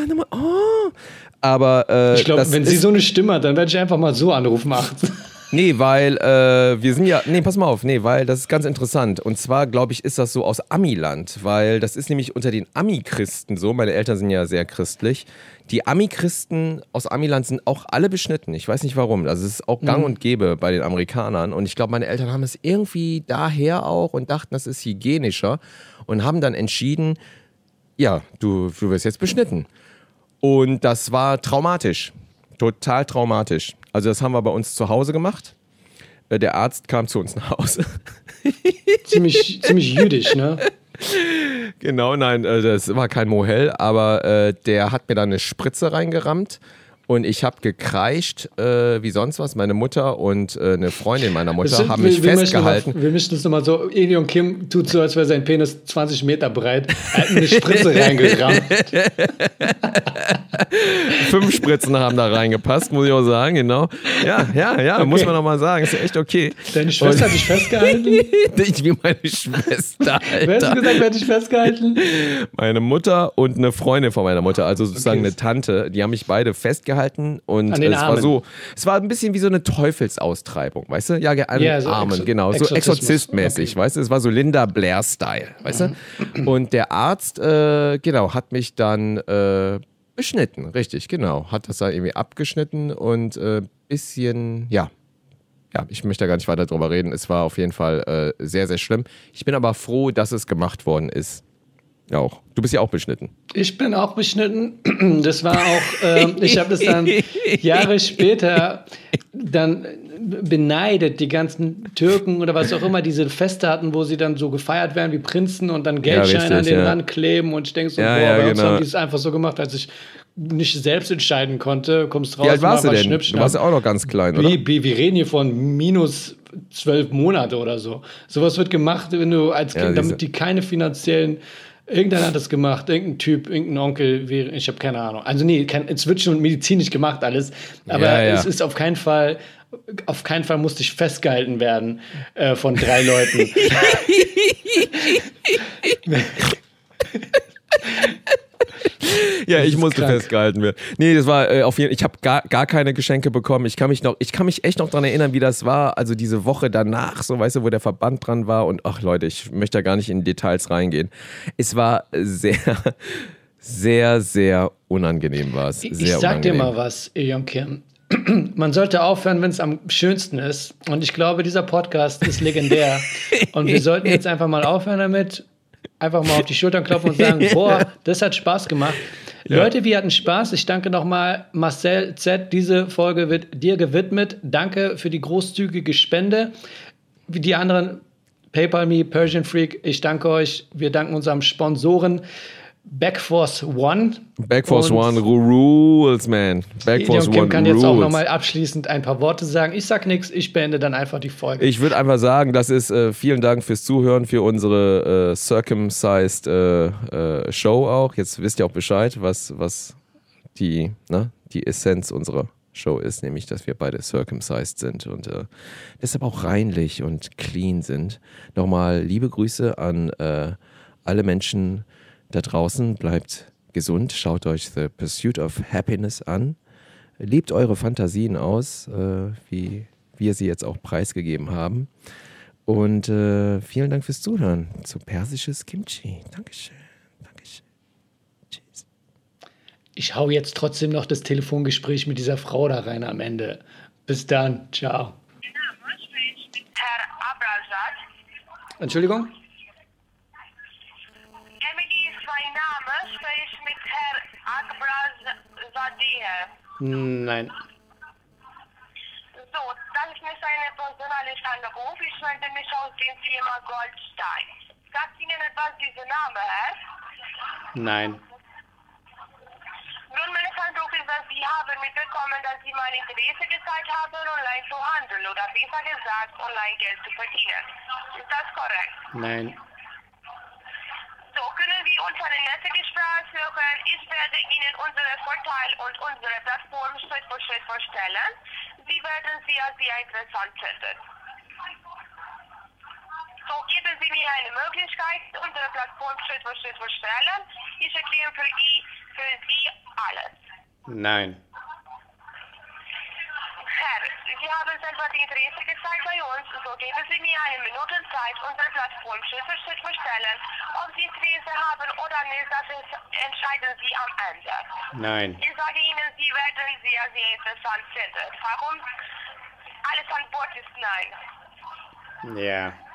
Aber ich glaube, wenn sie so eine Stimme hat, dann werde ich einfach mal so anrufen. Nee, weil wir sind ja, pass mal auf, weil das ist ganz interessant. Und zwar, glaube ich, ist das so aus Amiland, weil das ist nämlich unter den Ami-Christen so, meine Eltern sind ja sehr christlich, die Ami-Christen aus Amiland sind auch alle beschnitten. Ich weiß nicht warum, also es ist auch gang und gäbe bei den Amerikanern. Und ich glaube, meine Eltern haben es irgendwie daher auch und dachten, das ist hygienischer und haben dann entschieden, ja, du wirst jetzt beschnitten. Und das war traumatisch, total traumatisch. Also das haben wir bei uns zu Hause gemacht. Der Arzt kam zu uns nach Hause. ziemlich jüdisch, ne? Genau, nein, das war kein Mohel, aber der hat mir dann eine Spritze reingerammt und ich habe gekreischt, wie sonst was. Meine Mutter und eine Freundin meiner Mutter haben mich festgehalten. Wir mischen das nochmal so, Eli und Kim tut so, als wäre sein Penis 20 Meter breit. Er hat eine Spritze reingerammt. 5 Spritzen haben da reingepasst, muss ich auch sagen, genau. Ja, okay. Muss man nochmal sagen, ist ja echt okay. Deine Schwester hat dich festgehalten? Ich wie meine Schwester, Alter. Wer hat gesagt, wer hat dich festgehalten? Meine Mutter und eine Freundin von meiner Mutter, also sozusagen eine Tante, die haben mich beide festgehalten und es war ein bisschen wie so eine Teufelsaustreibung, weißt du? Ja, an den so Armen, genau, so Exorzistmäßig, okay. Weißt du? Es war so Linda Blair-Style, weißt du? Und der Arzt, hat mich dann beschnitten, richtig, genau. Hat das da irgendwie abgeschnitten und bisschen, ja, ich möchte da gar nicht weiter drüber reden. Es war auf jeden Fall sehr, sehr schlimm. Ich bin aber froh, dass es gemacht worden ist. Ja, auch. Du bist ja auch beschnitten. Ich bin auch beschnitten. Das war auch, ich habe das dann Jahre später dann beneidet, die ganzen Türken oder was auch immer, diese Feste hatten, wo sie dann so gefeiert werden wie Prinzen und dann Geldscheine an den Rand kleben und ich denke so, bei uns haben die es einfach so gemacht, als ich nicht selbst entscheiden konnte, kommst raus. Wie alt warst du denn? Du warst ja auch noch ganz klein, oder? Wir reden hier von minus 12 Monate oder so. Sowas wird gemacht, wenn du als Kind, damit die keine finanziellen. Irgendeiner hat das gemacht, irgendein Typ, irgendein Onkel, ich habe keine Ahnung. Also es wird schon medizinisch gemacht alles, aber es ist auf keinen Fall musste ich festgehalten werden von 3 Leuten. Ja, ich musste festgehalten werden. Nee, das war auf jeden Fall, ich habe gar keine Geschenke bekommen. Ich kann mich echt noch daran erinnern, wie das war, also diese Woche danach, so weißt du, wo der Verband dran war und ach Leute, ich möchte da gar nicht in Details reingehen. Es war sehr, sehr, sehr unangenehm war es. Ich sag dir mal was, Ejon Kim. Man sollte aufhören, wenn es am schönsten ist. Und ich glaube, dieser Podcast ist legendär. Und wir sollten jetzt einfach mal aufhören damit. Einfach mal auf die Schultern klopfen und sagen, boah, das hat Spaß gemacht. Ja. Leute, wir hatten Spaß. Ich danke nochmal Marcel Z. Diese Folge wird dir gewidmet. Danke für die großzügige Spende. Wie die anderen, PayPal Me, Persian Freak, ich danke euch. Wir danken unserem Sponsoren. Backforce One. Backforce One rules, man. Backforce Kim One kann rules. jetzt auch nochmal abschließend ein paar Worte sagen. Ich sag nichts, ich beende dann einfach die Folge. Ich würde einfach sagen, das ist vielen Dank fürs Zuhören, für unsere Circumcised Show auch. Jetzt wisst ihr auch Bescheid, was die Essenz unserer Show ist, nämlich, dass wir beide circumcised sind und deshalb auch reinlich und clean sind. Nochmal liebe Grüße an alle Menschen da draußen. Bleibt gesund, schaut euch The Pursuit of Happiness an, lebt eure Fantasien aus, wie wir sie jetzt auch preisgegeben haben. Und vielen Dank fürs Zuhören zu Persisches Kimchi. Dankeschön. Dankeschön. Tschüss. Ich hau jetzt trotzdem noch das Telefongespräch mit dieser Frau da rein am Ende. Bis dann. Ciao. Herr Abrazat. Entschuldigung? Emily ist mein Name. Spreche ich mit Herr Abrazadeh. Nein. So, das ist nicht eine persönliche Anruf. Ich melde mich aus der Firma Goldstein. Sagt Ihnen etwas dieser Name, Herr? Nein. Nun, mein Eindruck ist, dass Sie haben mitbekommen, dass Sie mein Interesse gezeigt haben, online zu handeln oder besser gesagt, online Geld zu verdienen. Ist das korrekt? Nein. So, können wir uns eine nette Gespräch führen? Ich werde Ihnen unsere Vorteile und unsere Plattform Schritt für Schritt vorstellen. Sie werden sie als sehr interessant finden. So, geben Sie mir eine Möglichkeit, unsere Plattform Schritt für Schritt vorstellen. Ich erkläre für Sie alles. Nein. Herr, Sie haben selber die Interesse gezeigt bei uns, so geben Sie mir eine Minute Zeit, unsere Plattform Schritt für Schritt vorstellen. Ob Sie Interesse haben oder nicht, das entscheiden Sie am Ende. Nein. Ich sage Ihnen, Sie werden sehr, sehr interessant finden. Warum? Alles an Bord ist nein. Ja.